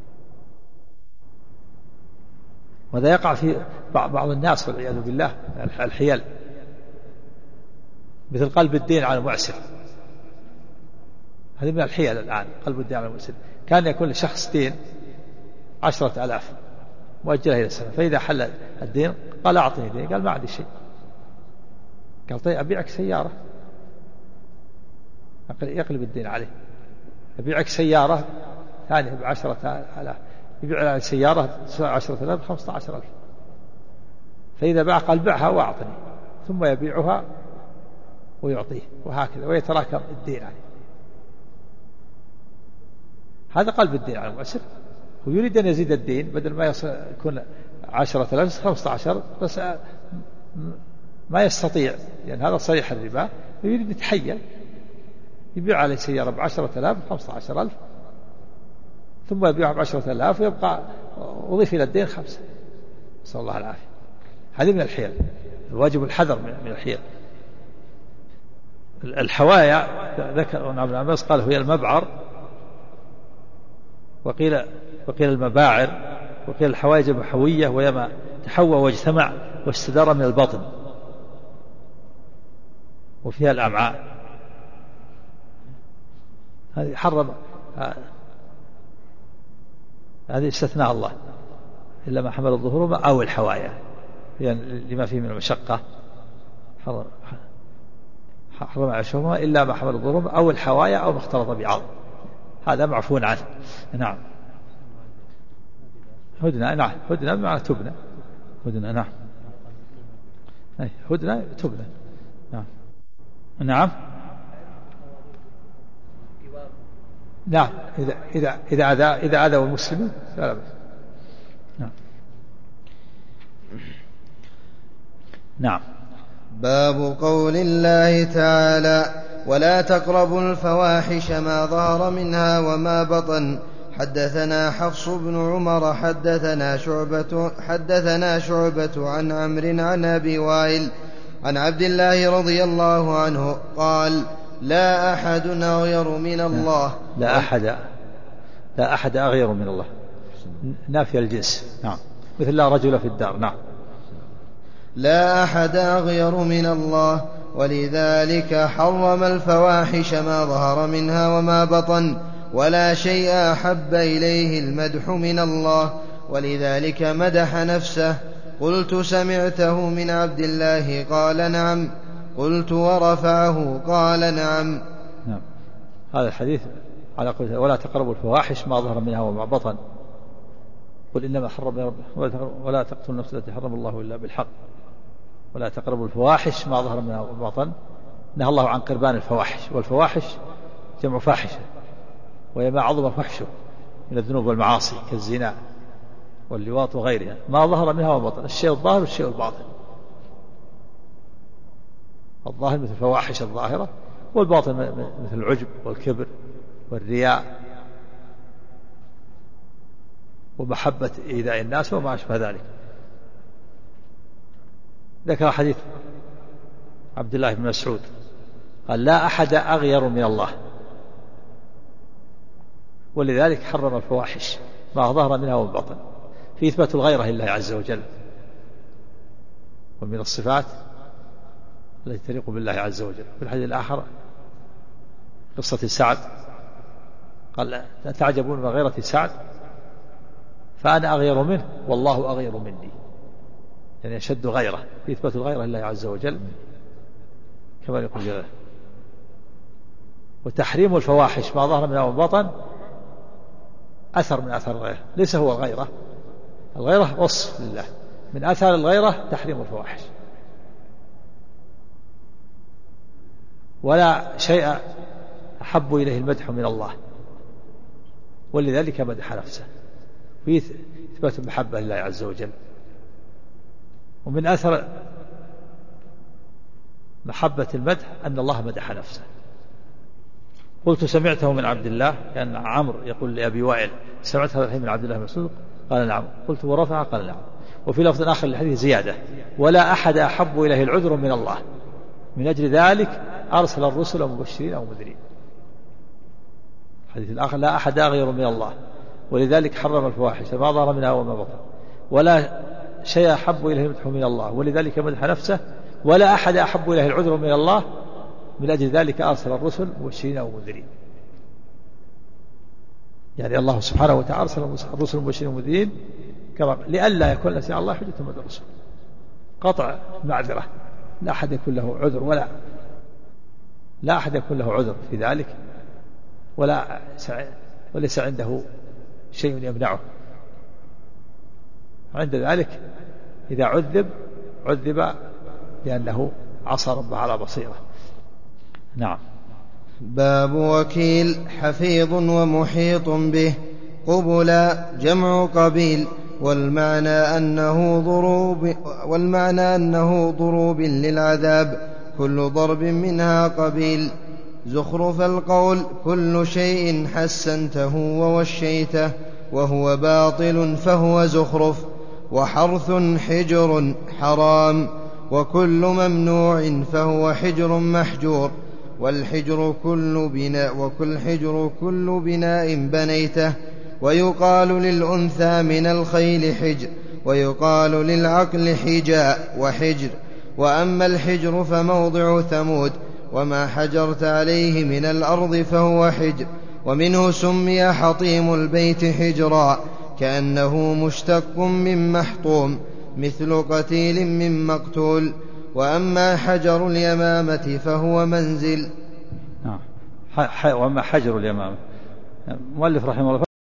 وهذا يقع في بعض الناس والعياذ بالله، الحيل، مثل قلب الدين على المعسر، هذه من الحيل الآن قلب الدين على المسلم. كان يكون لشخص دين 10,000 مؤجلة إلى السنة، فإذا حل الدين قال أعطني دين، قال ما عندي شيء، قال طيب أبيعك سيارة، يقلب الدين عليه، أبيعك سيارة ثانية ب10,000، يبيع على سيارة 10,000 15,000، فإذا باع قال بعها وأعطني، ثم يبيعها ويعطيه، وهكذا ويتراكم الدين عليه. هذا قلب الدين على المعسر، ويريد أن يزيد الدين بدل ما يكون 10,000 15، بس ما يستطيع لأن هذا صريح الربا، يريد يتحيل يبيع عليه سيارة ب10,000 15,000 ثم يبيعها ب10,000 ويبقى أضيف إلى الدين 5. نسأل الله العافية. هذه من الحيل، الواجب الحذر من الحيل. الحوايا ذكر ابن عباس قال هي المبعر، وقيل المباعر، وقيل الحوايا جمع حوية، وهي ما تحوى واجتمع واستدار من البطن، وفيها الأمعاء. هذه حرم، هذه استثناء الله إلا ما حمل الظهور أو الحوايا، يعني لما فيه من المشقة حرم عشهما إلا ما حمل الظهور أو الحوايا أو ما اختلط بعظم، هذا معفون عنه. نعم. هدنة، نعم، هدنة بمعنى تبنى، هدنة، نعم، هدنة تبنى، نعم، نعم، نعم، إذا أذوا المسلمين فلا بأس. نعم. نعم. باب قول الله تعالى: ولا تقربوا الفواحش ما ظهر منها وما بطن. حدثنا حفص بن عمر حدثنا شعبة عن عمرو عن أبي وائل عن عبد الله رضي الله عنه قال: لا أحد أغير من الله. لا أحد أغير من الله، نافي الجنس. نعم. مثل لا رجل في الدار. نعم. لا أحد أغير من الله، ولذلك حرم الفواحش ما ظهر منها وما بطن، ولا شيء أحب إليه المدح من الله، ولذلك مدح نفسه. قلت: سمعته من عبد الله؟ قال: نعم. قلت: ورفعه؟ قال: نعم. نعم. هذا الحديث على قوله: ولا تقربوا الفواحش ما ظهر منها وما بطن، قل إنما حرم ولا تقتلوا النفس التي حرم الله إلا بالحق، ولا تقربوا الفواحش ما ظهر منها وما بطن. نهى الله عن قربان الفواحش، والفواحش جمع فاحشة، وهي ما عظم فحشه من الذنوب والمعاصي كالزنا واللواط وغيرها، ما ظهر منها وما بطن، الشيء الظاهر والشيء الباطن. الظاهر مثل الفواحش الظاهرة، والباطن مثل العجب والكبر والرياء ومحبة إيذاء الناس وما أشبه ذلك. ذكر حديث عبد الله بن مسعود قال: لا أحد أغير من الله، ولذلك حرم الفواحش ما ظهر منها وما بطن، في إثبات الغيرة لله عز وجل، ومن الصفات التي تليق بالله عز وجل. في الحديث الآخر قصة سعد قال: تعجبون من غيرة سعد فأنا أغير منه والله أغير مني، يعني أشد غيرة، في إثبات الغيرة لله عز وجل كما يقول جلاله. وتحريم الفواحش ما ظهر منها وما بطن أثر من أثر الغيرة، ليس هو الغيرة، الغيرة وصف لله، من أثر الغيرة تحريم الفواحش. ولا شيء أحب إليه المدح من الله، ولذلك مدح نفسه، في إثبات المحبة لله عز وجل. ومن أثر محبة المدح أن الله مدح نفسه. قلت: سمعته من عبد الله، كان عمرو يقول لأبي وائل: سمعت هذا الحديث من عبد الله بن مسعود؟ قال: نعم. قلت: ورفع؟ قال: نعم. وفي لفظ آخر للحديث زيادة: ولا أحد أحب إليه العذر من الله، من أجل ذلك أرسل الرسل مبشرين أو منذرين. الحديث الآخر: لا أحد أغير من الله، ولذلك حرم الفواحش ما ظهر منها وما بطن، ولا شيء أحب إليه المدح من الله، ولذلك مدح نفسه، ولا أحد أحب إليه العذر من الله، من أجل ذلك أرسل الرسل مبشرين أو منذرين. يعني الله سبحانه وتعالى أرسل الرسل مبشرين ومنذرين لئلا يكون الناس على الله حجة بعد الرسل، قطع معذرة، لا أحد يكون له عذر لا أحد يكون له عذر في ذلك، وليس عنده شيء يمنعه. عند ذلك إذا عذب لأنه عصى ربه على بصيرة. نعم. باب وكيل حفيظ ومحيط به. قبلا جمع قبيل، والمعنى أنه ضروب للعذاب، كل ضرب منها قبيل. زخرف القول كل شيء حسنته ووشيته وهو باطل فهو زخرف. وحرث حجر حرام، وكل ممنوع فهو حجر محجور. والحجر كل بناء بنيته. ويقال للأنثى من الخيل حجر، ويقال للعقل حجاء وحجر. وأما الحجر فموضع ثمود، وما حجرت عليه من الأرض فهو حجر. ومنه سمي حطيم البيت حجرا، كأنه مشتق من محطوم، مثل قتيل من مقتول. وأما حجر اليمامة فهو منزل. وأما حجر اليمامة، مؤلف رحمه الله